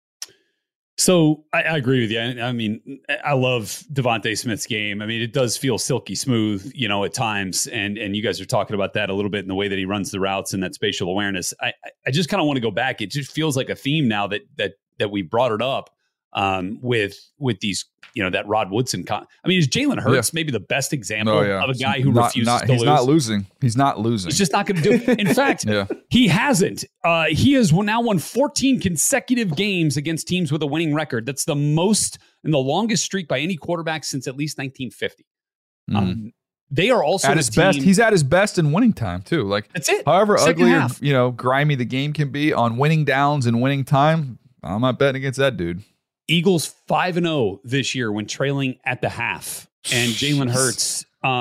So I agree with you. I mean, I love Devontae Smith's game. I mean, it does feel silky smooth, at times. And you guys are talking about that a little bit in the way that he runs the routes and that spatial awareness. I just kind of want to go back. It just feels like a theme now that we brought it up with these, that Rod Woodson. Is Jalen Hurts maybe the best example of a guy who refuses to lose? He's not losing. He's not losing. He's just not going to do it. In fact, he hasn't. He has now won 14 consecutive games against teams with a winning record. That's the most and the longest streak by any quarterback since at least 1950. They are also at his best. He's at his best in winning time too. Like that's it. However ugly or grimy the game can be on winning downs and winning time, I'm not betting against that dude. Eagles 5-0 this year when trailing at the half, and Jalen Hurts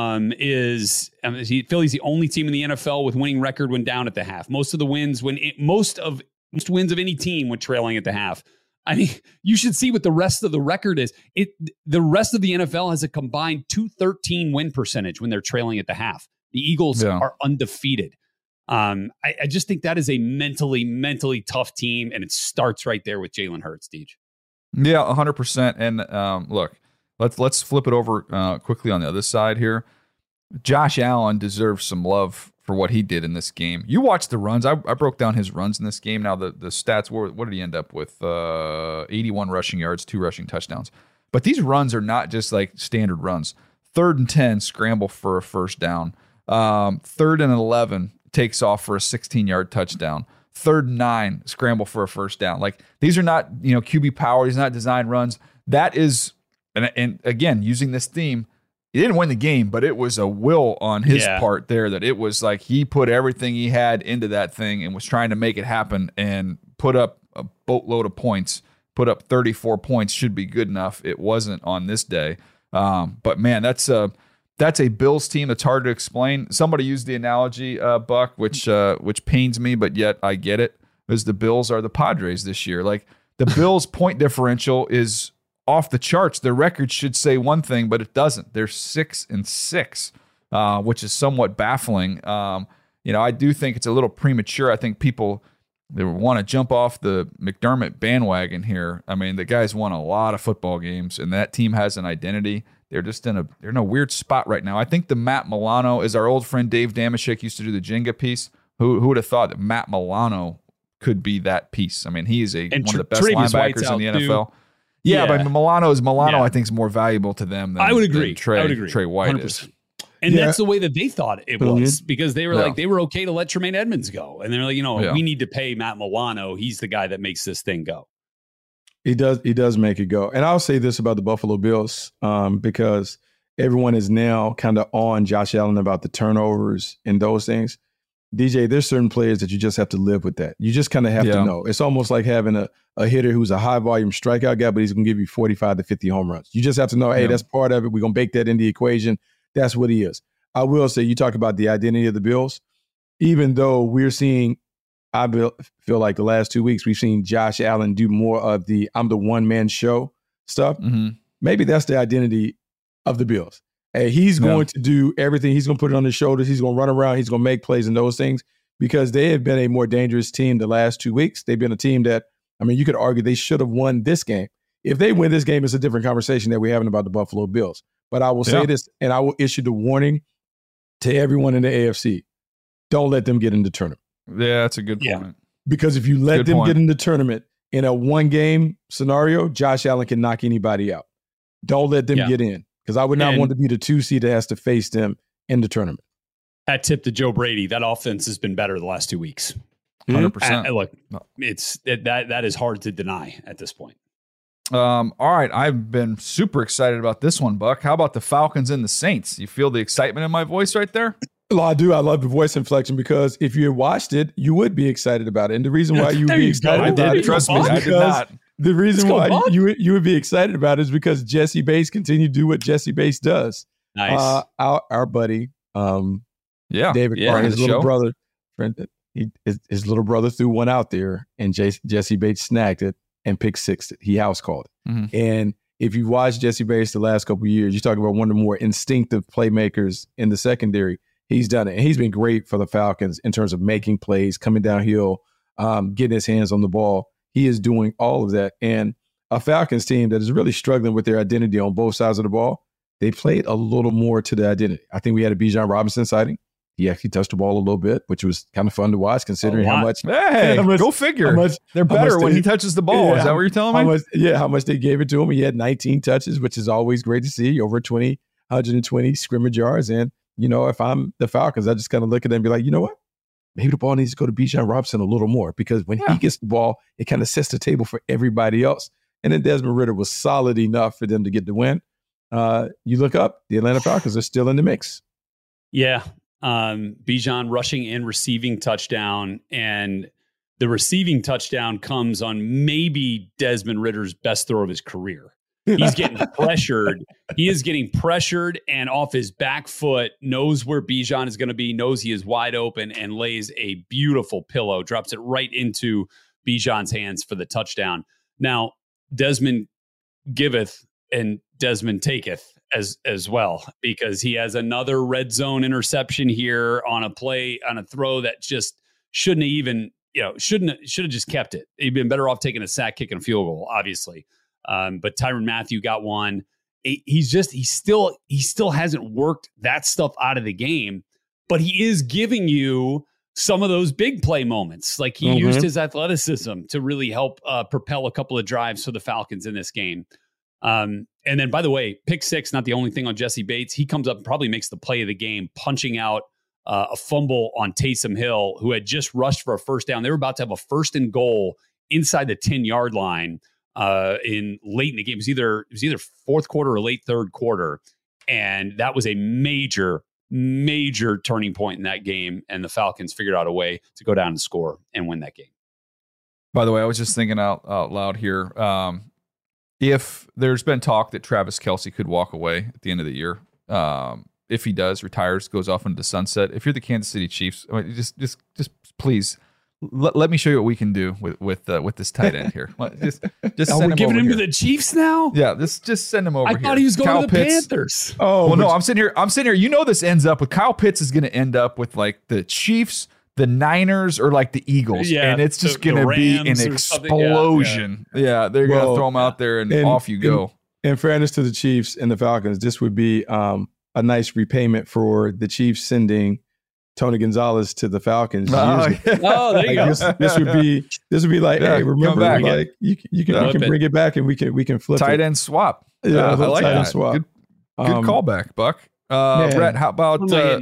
Philly's the only team in the NFL with winning record when down at the half. Most of the wins most wins of any team when trailing at the half. I mean, you should see what the rest of the record is. The rest of the NFL has a combined 213 win percentage when they're trailing at the half. The Eagles are undefeated. I just think that is a mentally tough team, and it starts right there with Jalen Hurts, Deej. Yeah, 100%. And look, let's flip it over quickly on the other side here. Josh Allen deserves some love for what he did in this game. You watched the runs. I broke down his runs in this game. Now the stats were, what did he end up with? 81 rushing yards, 2 rushing touchdowns. But these runs are not just like standard runs. 3rd and 10, scramble for a first down. 3rd and 11, takes off for a 16-yard touchdown. 3rd and 9, scramble for a first down. Like these are not, QB power. These are not design runs. That is, and again, using this theme, he didn't win the game, but it was a will on his part there that it was like he put everything he had into that thing and was trying to make it happen and put up a boatload of points, put up 34 points, should be good enough. It wasn't on this day. But man, that's a Bills team that's hard to explain. Somebody used the analogy, Buck, which pains me, but yet I get it, is the Bills are the Padres this year. Like the Bills' point differential is off the charts. Their record should say one thing, but it doesn't. They're 6-6, which is somewhat baffling. I do think it's a little premature. I think people they want to jump off the McDermott bandwagon here. I mean, the guy's won a lot of football games, and that team has an identity. They're just in a weird spot right now. I think the Matt Milano, is our old friend Dave Damashek used to do the Jenga piece. Who would have thought that Matt Milano could be that piece? I mean, he is one of the best linebackers in the NFL. Yeah, but Milano, I think, is more valuable to them than I would agree. Trey White 100%. is. And that's the way that they thought it was, because they were like, they were okay to let Tremaine Edmonds go. And they're like, we need to pay Matt Milano. He's the guy that makes this thing go. He does make it go. And I'll say this about the Buffalo Bills, because everyone is now kind of on Josh Allen about the turnovers and those things. DJ, there's certain players that you just have to live with that. You just kind of have to know. It's almost like having a hitter who's a high volume strikeout guy, but he's going to give you 45 to 50 home runs. You just have to know, hey, that's part of it. We're going to bake that into the equation. That's what he is. I will say, you talk about the identity of the Bills. Even though we're seeing, I feel like the last 2 weeks, we've seen Josh Allen do more of the I'm the one-man show stuff. Mm-hmm. Maybe that's the identity of the Bills. Hey, he's going to do everything. He's going to put it on his shoulders. He's going to run around. He's going to make plays and those things because they have been a more dangerous team the last 2 weeks. They've been a team that, I mean, you could argue they should have won this game. If they win this game, it's a different conversation that we're having about the Buffalo Bills. But I will say this, and I will issue the warning to everyone in the AFC. Don't let them get in the tournament. Yeah, that's a good point. Because if you let them get in the tournament in a one-game scenario, Josh Allen can knock anybody out. Don't let them get in. Because I would not want to be the 2 seed that has to face them in the tournament. That tip to Joe Brady, that offense has been better the last 2 weeks. 100%. Look, that is hard to deny at this point. All right, I've been super excited about this one, Buck. How about the Falcons and the Saints? You feel the excitement in my voice right there? Well, I do. I love the voice inflection because if you had watched it, you would be excited about it. And the reason why you would be excited about it, trust me, I did not. The reason why you would be excited about it is because Jesse Bates continued to do what Jesse Bates does. Nice. Our buddy, David Carr, his little brother, his little brother threw one out there, and Jesse Bates snagged it and pick sixed it. He house called it. Mm-hmm. And if you watch Jesse Bates the last couple of years, you're talking about one of the more instinctive playmakers in the secondary. He's done it, and he's been great for the Falcons in terms of making plays, coming downhill, getting his hands on the ball. He is doing all of that. And a Falcons team that is really struggling with their identity on both sides of the ball, they played a little more to the identity. I think we had a Bijan Robinson sighting. He actually touched the ball a little bit, which was kind of fun to watch considering how much. Hey, go figure. They're better when he touches the ball. Is that what you're telling me? How much they gave it to him. He had 19 touches, which is always great to see, over 120 scrimmage yards. And, you know, if I'm the Falcons, I just kind of look at them and be like, you know what? Maybe the ball needs to go to Bijan Robinson a little more because when he gets the ball, it kind of sets the table for everybody else. And then Desmond Ridder was solid enough for them to get the win. You look up, the Atlanta Falcons are still in the mix. Yeah. Bijan rushing and receiving touchdown. And the receiving touchdown comes on maybe Desmond Ridder's best throw of his career. He's getting pressured. He is getting pressured and off his back foot, knows where Bijan is going to be, knows he is wide open, and lays a beautiful pillow, drops it right into Bijan's hands for the touchdown. Now, Desmond giveth and Desmond taketh as well, because he has another red zone interception here on a play, on a throw that just shouldn't have even, should have just kept it. He'd been better off taking a sack, kicking a field goal, obviously. But Tyrann Mathieu got one. He still hasn't worked that stuff out of the game, but he is giving you some of those big play moments. Like he used his athleticism to really help propel a couple of drives for the Falcons in this game. And then, by the way, pick six, not the only thing on Jesse Bates. He comes up and probably makes the play of the game, punching out a fumble on Taysom Hill, who had just rushed for a first down. They were about to have a 1st and goal inside the 10-yard line in late in the game. It was either fourth quarter or late third quarter. And that was a major turning point in that game. And the Falcons figured out a way to go down and score and win that game. By the way, I was just thinking out loud here. If there's been talk that Travis Kelce could walk away at the end of the year, if he does, retires, goes off into the sunset. If you're the Kansas City Chiefs, I mean, just please let me show you what we can do with this tight end here. Just send him giving him to the Chiefs now. Yeah, just send him over. I thought he was going to the Panthers. Oh, well, no, I'm sitting here. You know, this ends up with Kyle Pitts is going to end up with like the Chiefs, the Niners, or like the Eagles, and it's just going to be an explosion. Yeah, they're going to throw him out there and off you go. In fairness to the Chiefs and the Falcons, this would be a nice repayment for the Chiefs sending Tony Gonzalez to the Falcons. There you go. This would be like, hey, remember, like you can bring it back and we can flip tight end swap. Yeah, I like that. Swap. Good callback, Buck. Rhett, how about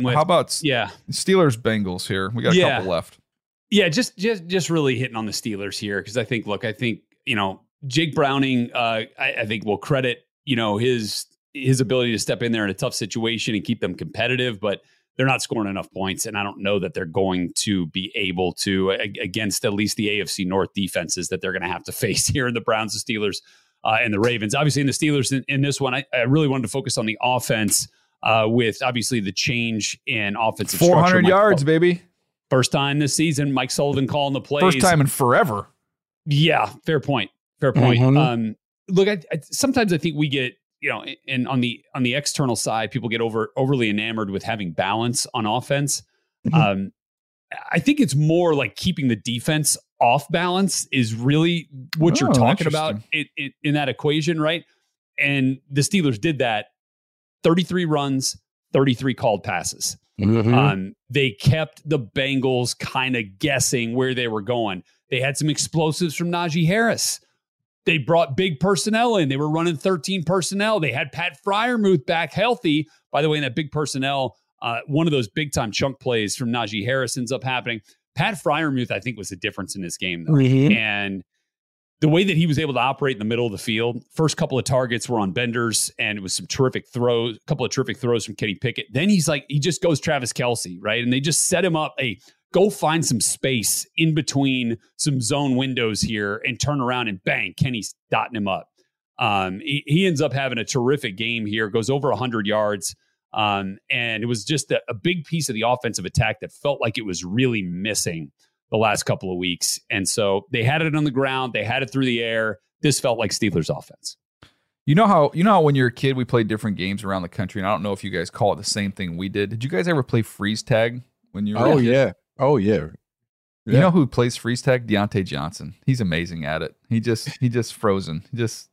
Steelers Bengals here? We got a couple left. Yeah, just really hitting on the Steelers here because I think Jake Browning, I think will credit his ability to step in there in a tough situation and keep them competitive, but they're not scoring enough points, and I don't know that they're going to be able to against at least the AFC North defenses that they're going to have to face here in the Browns, the Steelers, and the Ravens. Obviously, in the Steelers in this one, I really wanted to focus on the offense with obviously the change in offensive 400 yards, baby. First time this season, Mike Sullivan calling the plays. First time in forever. Yeah, fair point. Mm-hmm. Look, sometimes I think we get and on the external side, people get overly enamored with having balance on offense. Mm-hmm. I think it's more like keeping the defense off balance is really what you're talking about in that equation, right? And the Steelers did that. 33 runs, 33 called passes. Mm-hmm. They kept the Bengals kind of guessing where they were going. They had some explosives from Najee Harris. They brought big personnel in. They were running 13 personnel. They had Pat Freiermuth back healthy. By the way, in that big personnel, one of those big-time chunk plays from Najee Harris ends up happening. Pat Freiermuth, I think, was the difference in this game, though. Mm-hmm. And the way that he was able to operate in the middle of the field, first couple of targets were on benders, and it was some terrific throws, a couple of terrific throws from Kenny Pickett. Then he just goes Travis Kelce, right? And they just set him up, go find some space in between some zone windows here and turn around and bang, Kenny's dotting him up. He ends up having a terrific game here, goes over 100 yards. And it was just a big piece of the offensive attack that felt like it was really missing the last couple of weeks. And so they had it on the ground. They had it through the air. This felt like Steelers offense. You know how when you're a kid, we played different games around the country, and I don't know if you guys call it the same thing we did. Did you guys ever play freeze tag when you were a kid? Oh, yeah. You know who plays freeze tag? Deontay Johnson. He's amazing at it. He just frozen.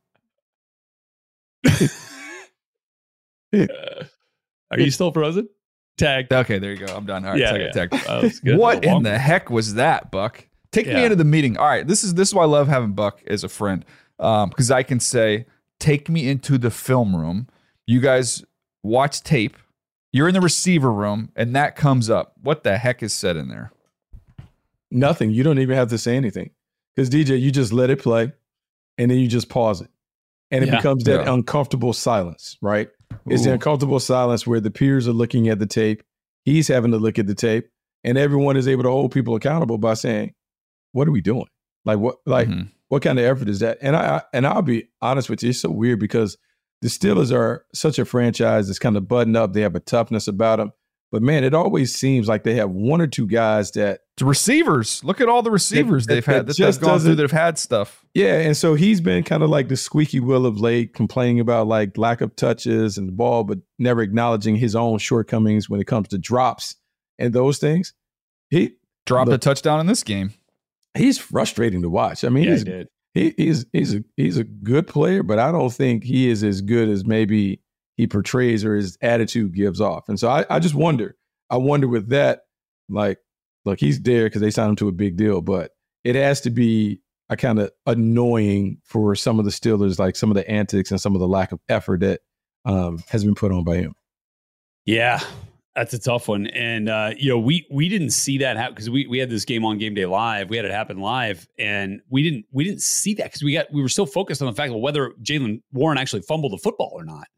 Are you still frozen? Tag. Okay, there you go. I'm done. All right, tag. Good. What in the heck was that, Buck? Take me into the meeting. All right, this is why I love having Buck as a friend, because I can say, take me into the film room. You guys watch tape. You're in the receiver room, and that comes up. What the heck is said in there? Nothing. You don't even have to say anything, because DJ, you just let it play, and then you just pause it, and it becomes that uncomfortable silence, right? It's the uncomfortable silence where the peers are looking at the tape. He's having to look at the tape, and everyone is able to hold people accountable by saying, "What are we doing? What kind of effort is that?" And I'll be honest with you, it's so weird because the Steelers are such a franchise that's kind of buttoned up. They have a toughness about them, but man, it always seems like they have one or two guys that the receivers. Look at all the receivers they've had that have gone through that have had stuff. Yeah, and so he's been kind of like the squeaky wheel of late, complaining about like lack of touches and the ball, but never acknowledging his own shortcomings when it comes to drops and those things. He dropped a touchdown in this game. He's frustrating to watch. I mean, he's a good player, but I don't think he is as good as maybe he portrays or his attitude gives off. And so I just wonder. I wonder with that, like, look, he's there because they signed him to a big deal, but it has to be a kind of annoying for some of the Steelers, like some of the antics and some of the lack of effort that has been put on by him. Yeah, that's a tough one. And, we didn't see that happen because we had this game on Game Day Live. We had it happen live, and we didn't see that because we were so focused on the fact of whether Jaylen Warren actually fumbled the football or not.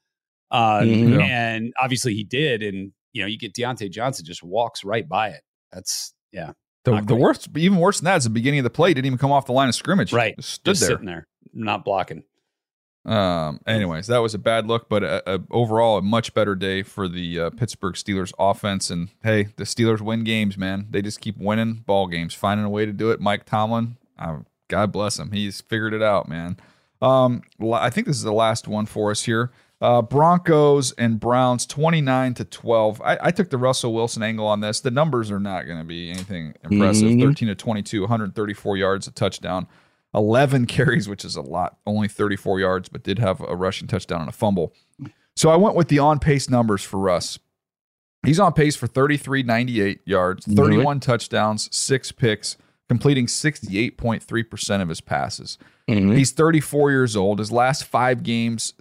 And obviously he did. And, you get Deontay Johnson just walks right by it. That's, The worst, even worse than that is the beginning of the play. Didn't even come off the line of scrimmage. Right. Just stood there. Sitting there, not blocking. Anyways, that was a bad look, but overall a much better day for the Pittsburgh Steelers offense. And hey, the Steelers win games, man. They just keep winning ball games, finding a way to do it. Mike Tomlin, God bless him. He's figured it out, man. I think this is the last one for us here. Broncos and Browns 29-12. I took the Russell Wilson angle on this. The numbers are not going to be anything impressive. 13-22, 134 yards, a touchdown, 11 carries, which is a lot. Only 34 yards, but did have a rushing touchdown and a fumble. So I went with the on-pace numbers for Russ. He's on pace for 33-98 yards, 31 touchdowns, 6 picks, completing 68.3% of his passes. He's 34 years old. His last 5 games,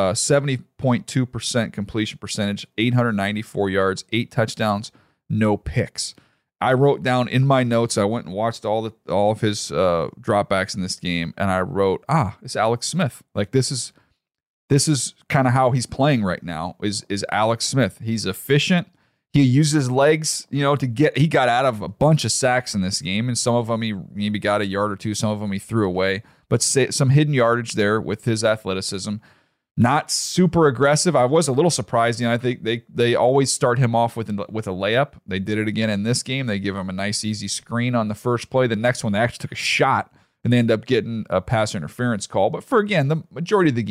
70.2% completion percentage, 894 yards, 8 touchdowns, no picks. I wrote down in my notes, I went and watched all of his dropbacks in this game, and I wrote, it's Alex Smith. Like this is kind of how he's playing right now, is Alex Smith. He's efficient. He uses his legs, he got out of a bunch of sacks in this game, and some of them he maybe got a yard or two, some of them he threw away, but some hidden yardage there with his athleticism. Not super aggressive. I was a little surprised. I think they always start him off with a layup. They did it again in this game. They give him a nice, easy screen on the first play. The next one, they actually took a shot, and they end up getting a pass interference call. But for, again, the majority of the game,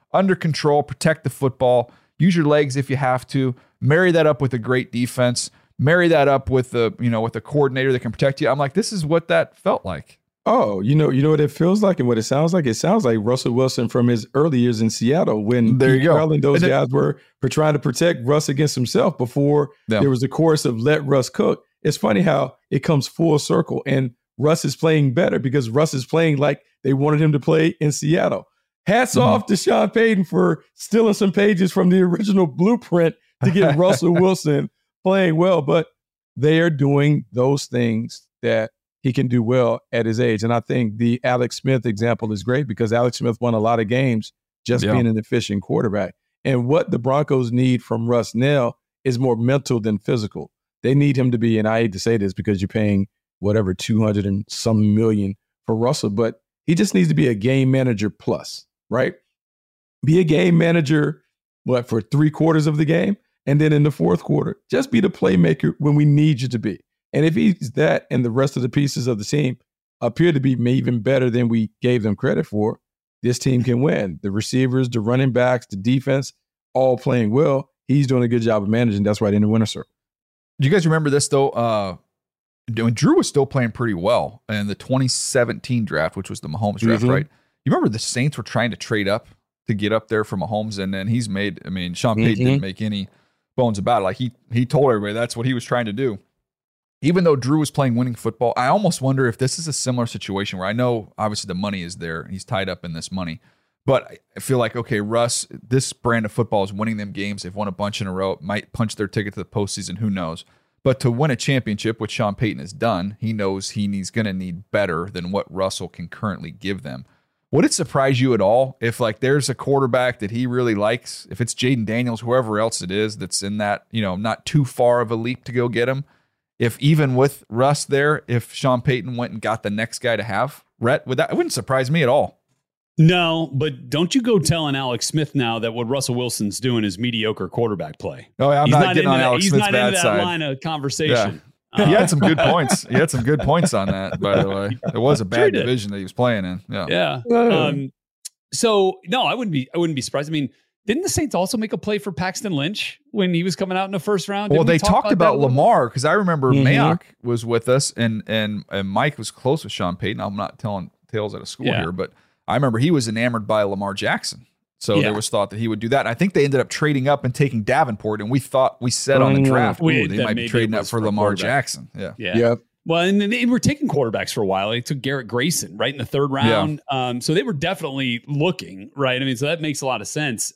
under control, protect the football, use your legs if you have to, marry that up with a great defense, marry that up with with a coordinator that can protect you. I'm like, this is what that felt like. Oh, you know what it feels like and what it sounds like? It sounds like Russell Wilson from his early years in Seattle when Pete Carroll and those guys were trying to protect Russ against himself before there was a chorus of let Russ cook. It's funny how it comes full circle and Russ is playing better because Russ is playing like they wanted him to play in Seattle. Hats off to Sean Payton for stealing some pages from the original blueprint to get Russell Wilson playing well, but they are doing those things that he can do well at his age. And I think the Alex Smith example is great because Alex Smith won a lot of games just being an efficient quarterback. And what the Broncos need from Russ now is more mental than physical. They need him to be, and I hate to say this because you're paying whatever 200 and some million for Russell, but he just needs to be a game manager plus, right? Be a game manager, for 3/4 of the game? And then in the fourth quarter, just be the playmaker when we need you to be. And if he's that and the rest of the pieces of the team appear to be even better than we gave them credit for, this team can win. The receivers, the running backs, the defense, all playing well. He's doing a good job of managing. That's why they're in the winner's circle. Do you guys remember this, though? When Drew was still playing pretty well in the 2017 draft, which was the Mahomes draft, right? You remember the Saints were trying to trade up to get up there for Mahomes, and then he's made, Sean Payton didn't make any bones about it. Like he told everybody that's what he was trying to do. Even though Drew was playing winning football, I almost wonder if this is a similar situation where I know obviously the money is there and he's tied up in this money, but I feel like, okay, Russ, this brand of football is winning them games. They've won a bunch in a row, might punch their ticket to the postseason, who knows? But to win a championship, which Sean Payton has done, he knows he's going to need better than what Russell can currently give them. Would it surprise you at all if there's a quarterback that he really likes, if it's Jaden Daniels, whoever else it is that's in that, not too far of a leap to go get him? If even with Russ there, if Sean Payton went and got the next guy to have Rhett, it wouldn't surprise me at all. No, but don't you go telling Alex Smith now that what Russell Wilson's doing is mediocre quarterback play. Oh, yeah, I'm not getting on Alex Smith's bad side. He's not into that line of conversation. Yeah. He had some good points. He had some good points on that, by the way. It was a bad division that he was playing in. Yeah. So no, I wouldn't be surprised. Didn't the Saints also make a play for Paxton Lynch when he was coming out in the first round? Well, they talked about Lamar because I remember Mayock was with us and Mike was close with Sean Payton. I'm not telling tales out of school here, but I remember he was enamored by Lamar Jackson. So there was thought that he would do that. And I think they ended up trading up and taking Davenport. And we said on the draft, they might be trading up for Lamar Jackson. Yeah. Yep. Well, and they were taking quarterbacks for a while. They took Garrett Grayson right in the third round. Yeah. So they were definitely looking, right? So that makes a lot of sense.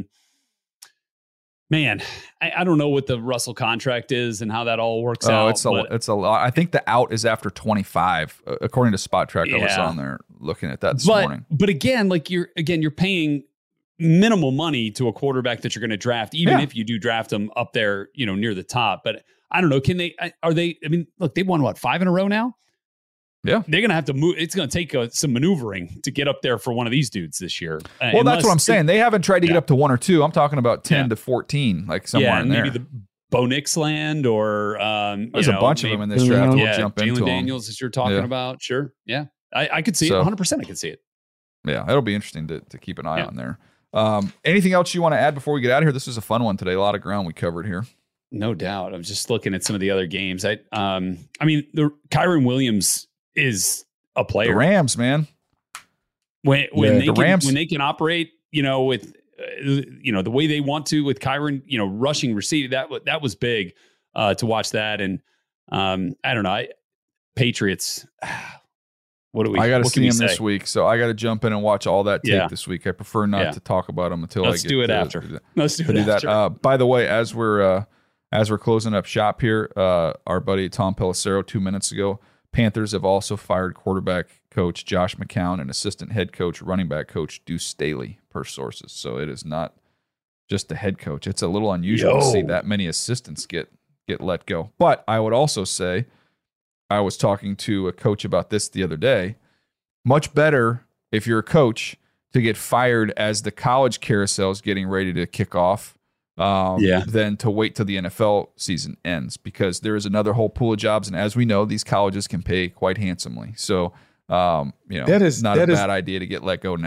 Man, I don't know what the Russell contract is and how that all works out. It's a lot. I think the out is after 25, according to Spot Track. I was on there looking at that this morning. But again, you're paying minimal money to a quarterback that you're going to draft, even if you do draft them up there, near the top. But I don't know. Look, they've won 5 in a row now. Yeah. They're going to have to move. It's going to take some maneuvering to get up there for one of these dudes this year. Well, that's what I'm saying. They haven't tried to get up to 1 or 2. I'm talking about 10 to 14, somewhere in there. Maybe the Bo Nix land or there's a bunch of them in this draft. We'll jump into Jalen Daniels that you're talking about. Sure. Yeah. I could see it. 100% I could see it. Yeah. It'll be interesting to keep an eye on there. Anything else you want to add before we get out of here? This was a fun one today. A lot of ground we covered here. No doubt. I'm just looking at some of the other games. The Kyren Williams is a player. The Rams, man. When they can operate, with the way they want to with Kyren, rushing receiver, that was big to watch that. And I don't know, Patriots. I got to see him this week, so I got to jump in and watch all that tape this week. I prefer not to talk about them until Let's do it after. Let's do it after. That. By the way, as we're closing up shop here, our buddy Tom Pelissero 2 minutes ago, Panthers have also fired quarterback coach Josh McCown and assistant head coach, running back coach Deuce Staley, per sources. So it is not just the head coach. It's a little unusual to see that many assistants get let go. But I would also say, I was talking to a coach about this the other day. Much better if you're a coach to get fired as the college carousel is getting ready to kick off than to wait till the NFL season ends, because there is another whole pool of jobs. And as we know, these colleges can pay quite handsomely. So, that is not a bad idea to get let go now.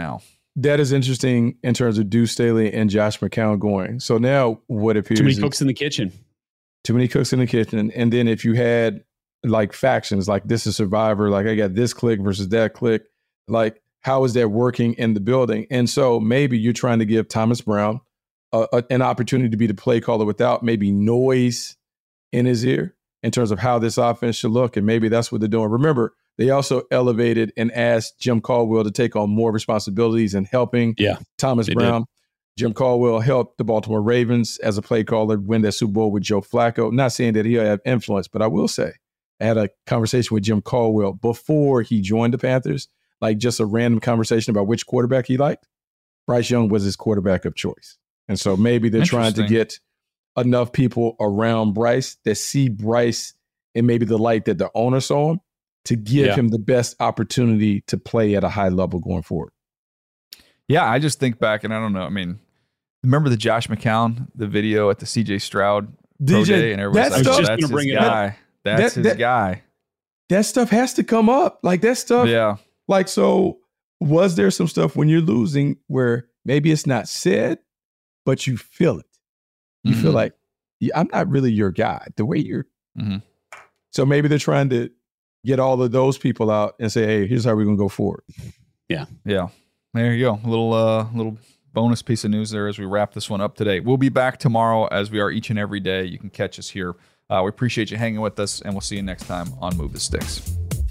That is interesting in terms of Deuce Staley and Josh McCown going. So now what appears too many cooks in the kitchen. Too many cooks in the kitchen. And then if you had like factions, like this is Survivor, like I got this clique versus that clique, like how is that working in the building? And so maybe you're trying to give Thomas Brown an opportunity to be the play caller without maybe noise in his ear in terms of how this offense should look. And maybe that's what they're doing. Remember, they also elevated and asked Jim Caldwell to take on more responsibilities in helping Thomas Brown. Did. Jim Caldwell helped the Baltimore Ravens as a play caller win that Super Bowl with Joe Flacco. Not saying that he'll have influence, but I will say I had a conversation with Jim Caldwell before he joined the Panthers, like just a random conversation about which quarterback he liked. Bryce Young was his quarterback of choice. And so maybe they're trying to get enough people around Bryce that see Bryce in maybe the light that the owner saw him to give him the best opportunity to play at a high level going forward. Yeah, I just think back, and I don't know. I mean, remember the Josh McCown, the video at the CJ Stroud Pro Day, and everybody's like, that's his guy. That's his guy. That stuff has to come up. Like that stuff. Yeah. Like, so was there some stuff when you're losing where maybe it's not said, but you feel it? You feel like, I'm not really your guy. The way you're. So maybe they're trying to get all of those people out and say, hey, here's how we're going to go forward. Yeah. Yeah. There you go. A little bonus piece of news there as we wrap this one up today. We'll be back tomorrow as we are each and every day. You can catch us here. We appreciate you hanging with us, and we'll see you next time on Move the Sticks.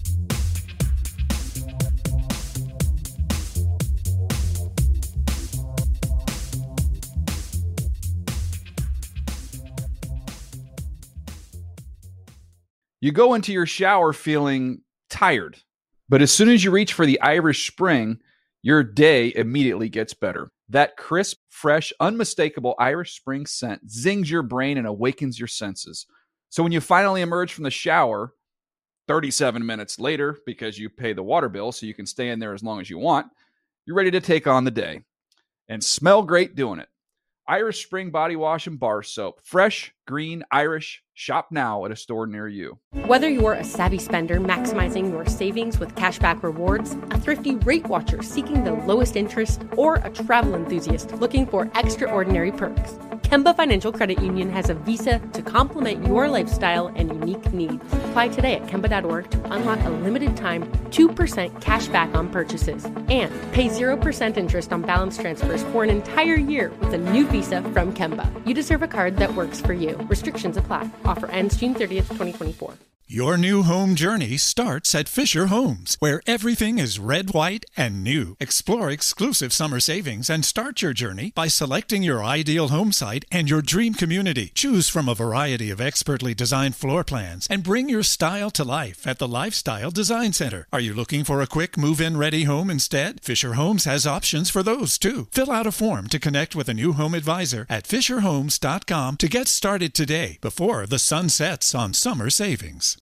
You go into your shower feeling tired, but as soon as you reach for the Irish Spring, your day immediately gets better. That crisp, fresh, unmistakable Irish Spring scent zings your brain and awakens your senses. So when you finally emerge from the shower, 37 minutes later, because you pay the water bill so you can stay in there as long as you want, you're ready to take on the day and smell great doing it. Irish Spring Body Wash and Bar Soap. Fresh, green, Irish. Shop now at a store near you. Whether you're a savvy spender maximizing your savings with cashback rewards, a thrifty rate watcher seeking the lowest interest, or a travel enthusiast looking for extraordinary perks, Kemba Financial Credit Union has a visa to complement your lifestyle and unique needs. Apply today at Kemba.org to unlock a limited time 2% cash back on purchases and pay 0% interest on balance transfers for an entire year with a new visa from Kemba. You deserve a card that works for you. Restrictions apply. Offer ends June 30th, 2024. Your new home journey starts at Fisher Homes, where everything is red, white, and new. Explore exclusive summer savings and start your journey by selecting your ideal home site and your dream community. Choose from a variety of expertly designed floor plans and bring your style to life at the Lifestyle Design Center. Are you looking for a quick move-in ready home instead? Fisher Homes has options for those too. Fill out a form to connect with a new home advisor at FisherHomes.com to get started today before the sun sets on summer savings.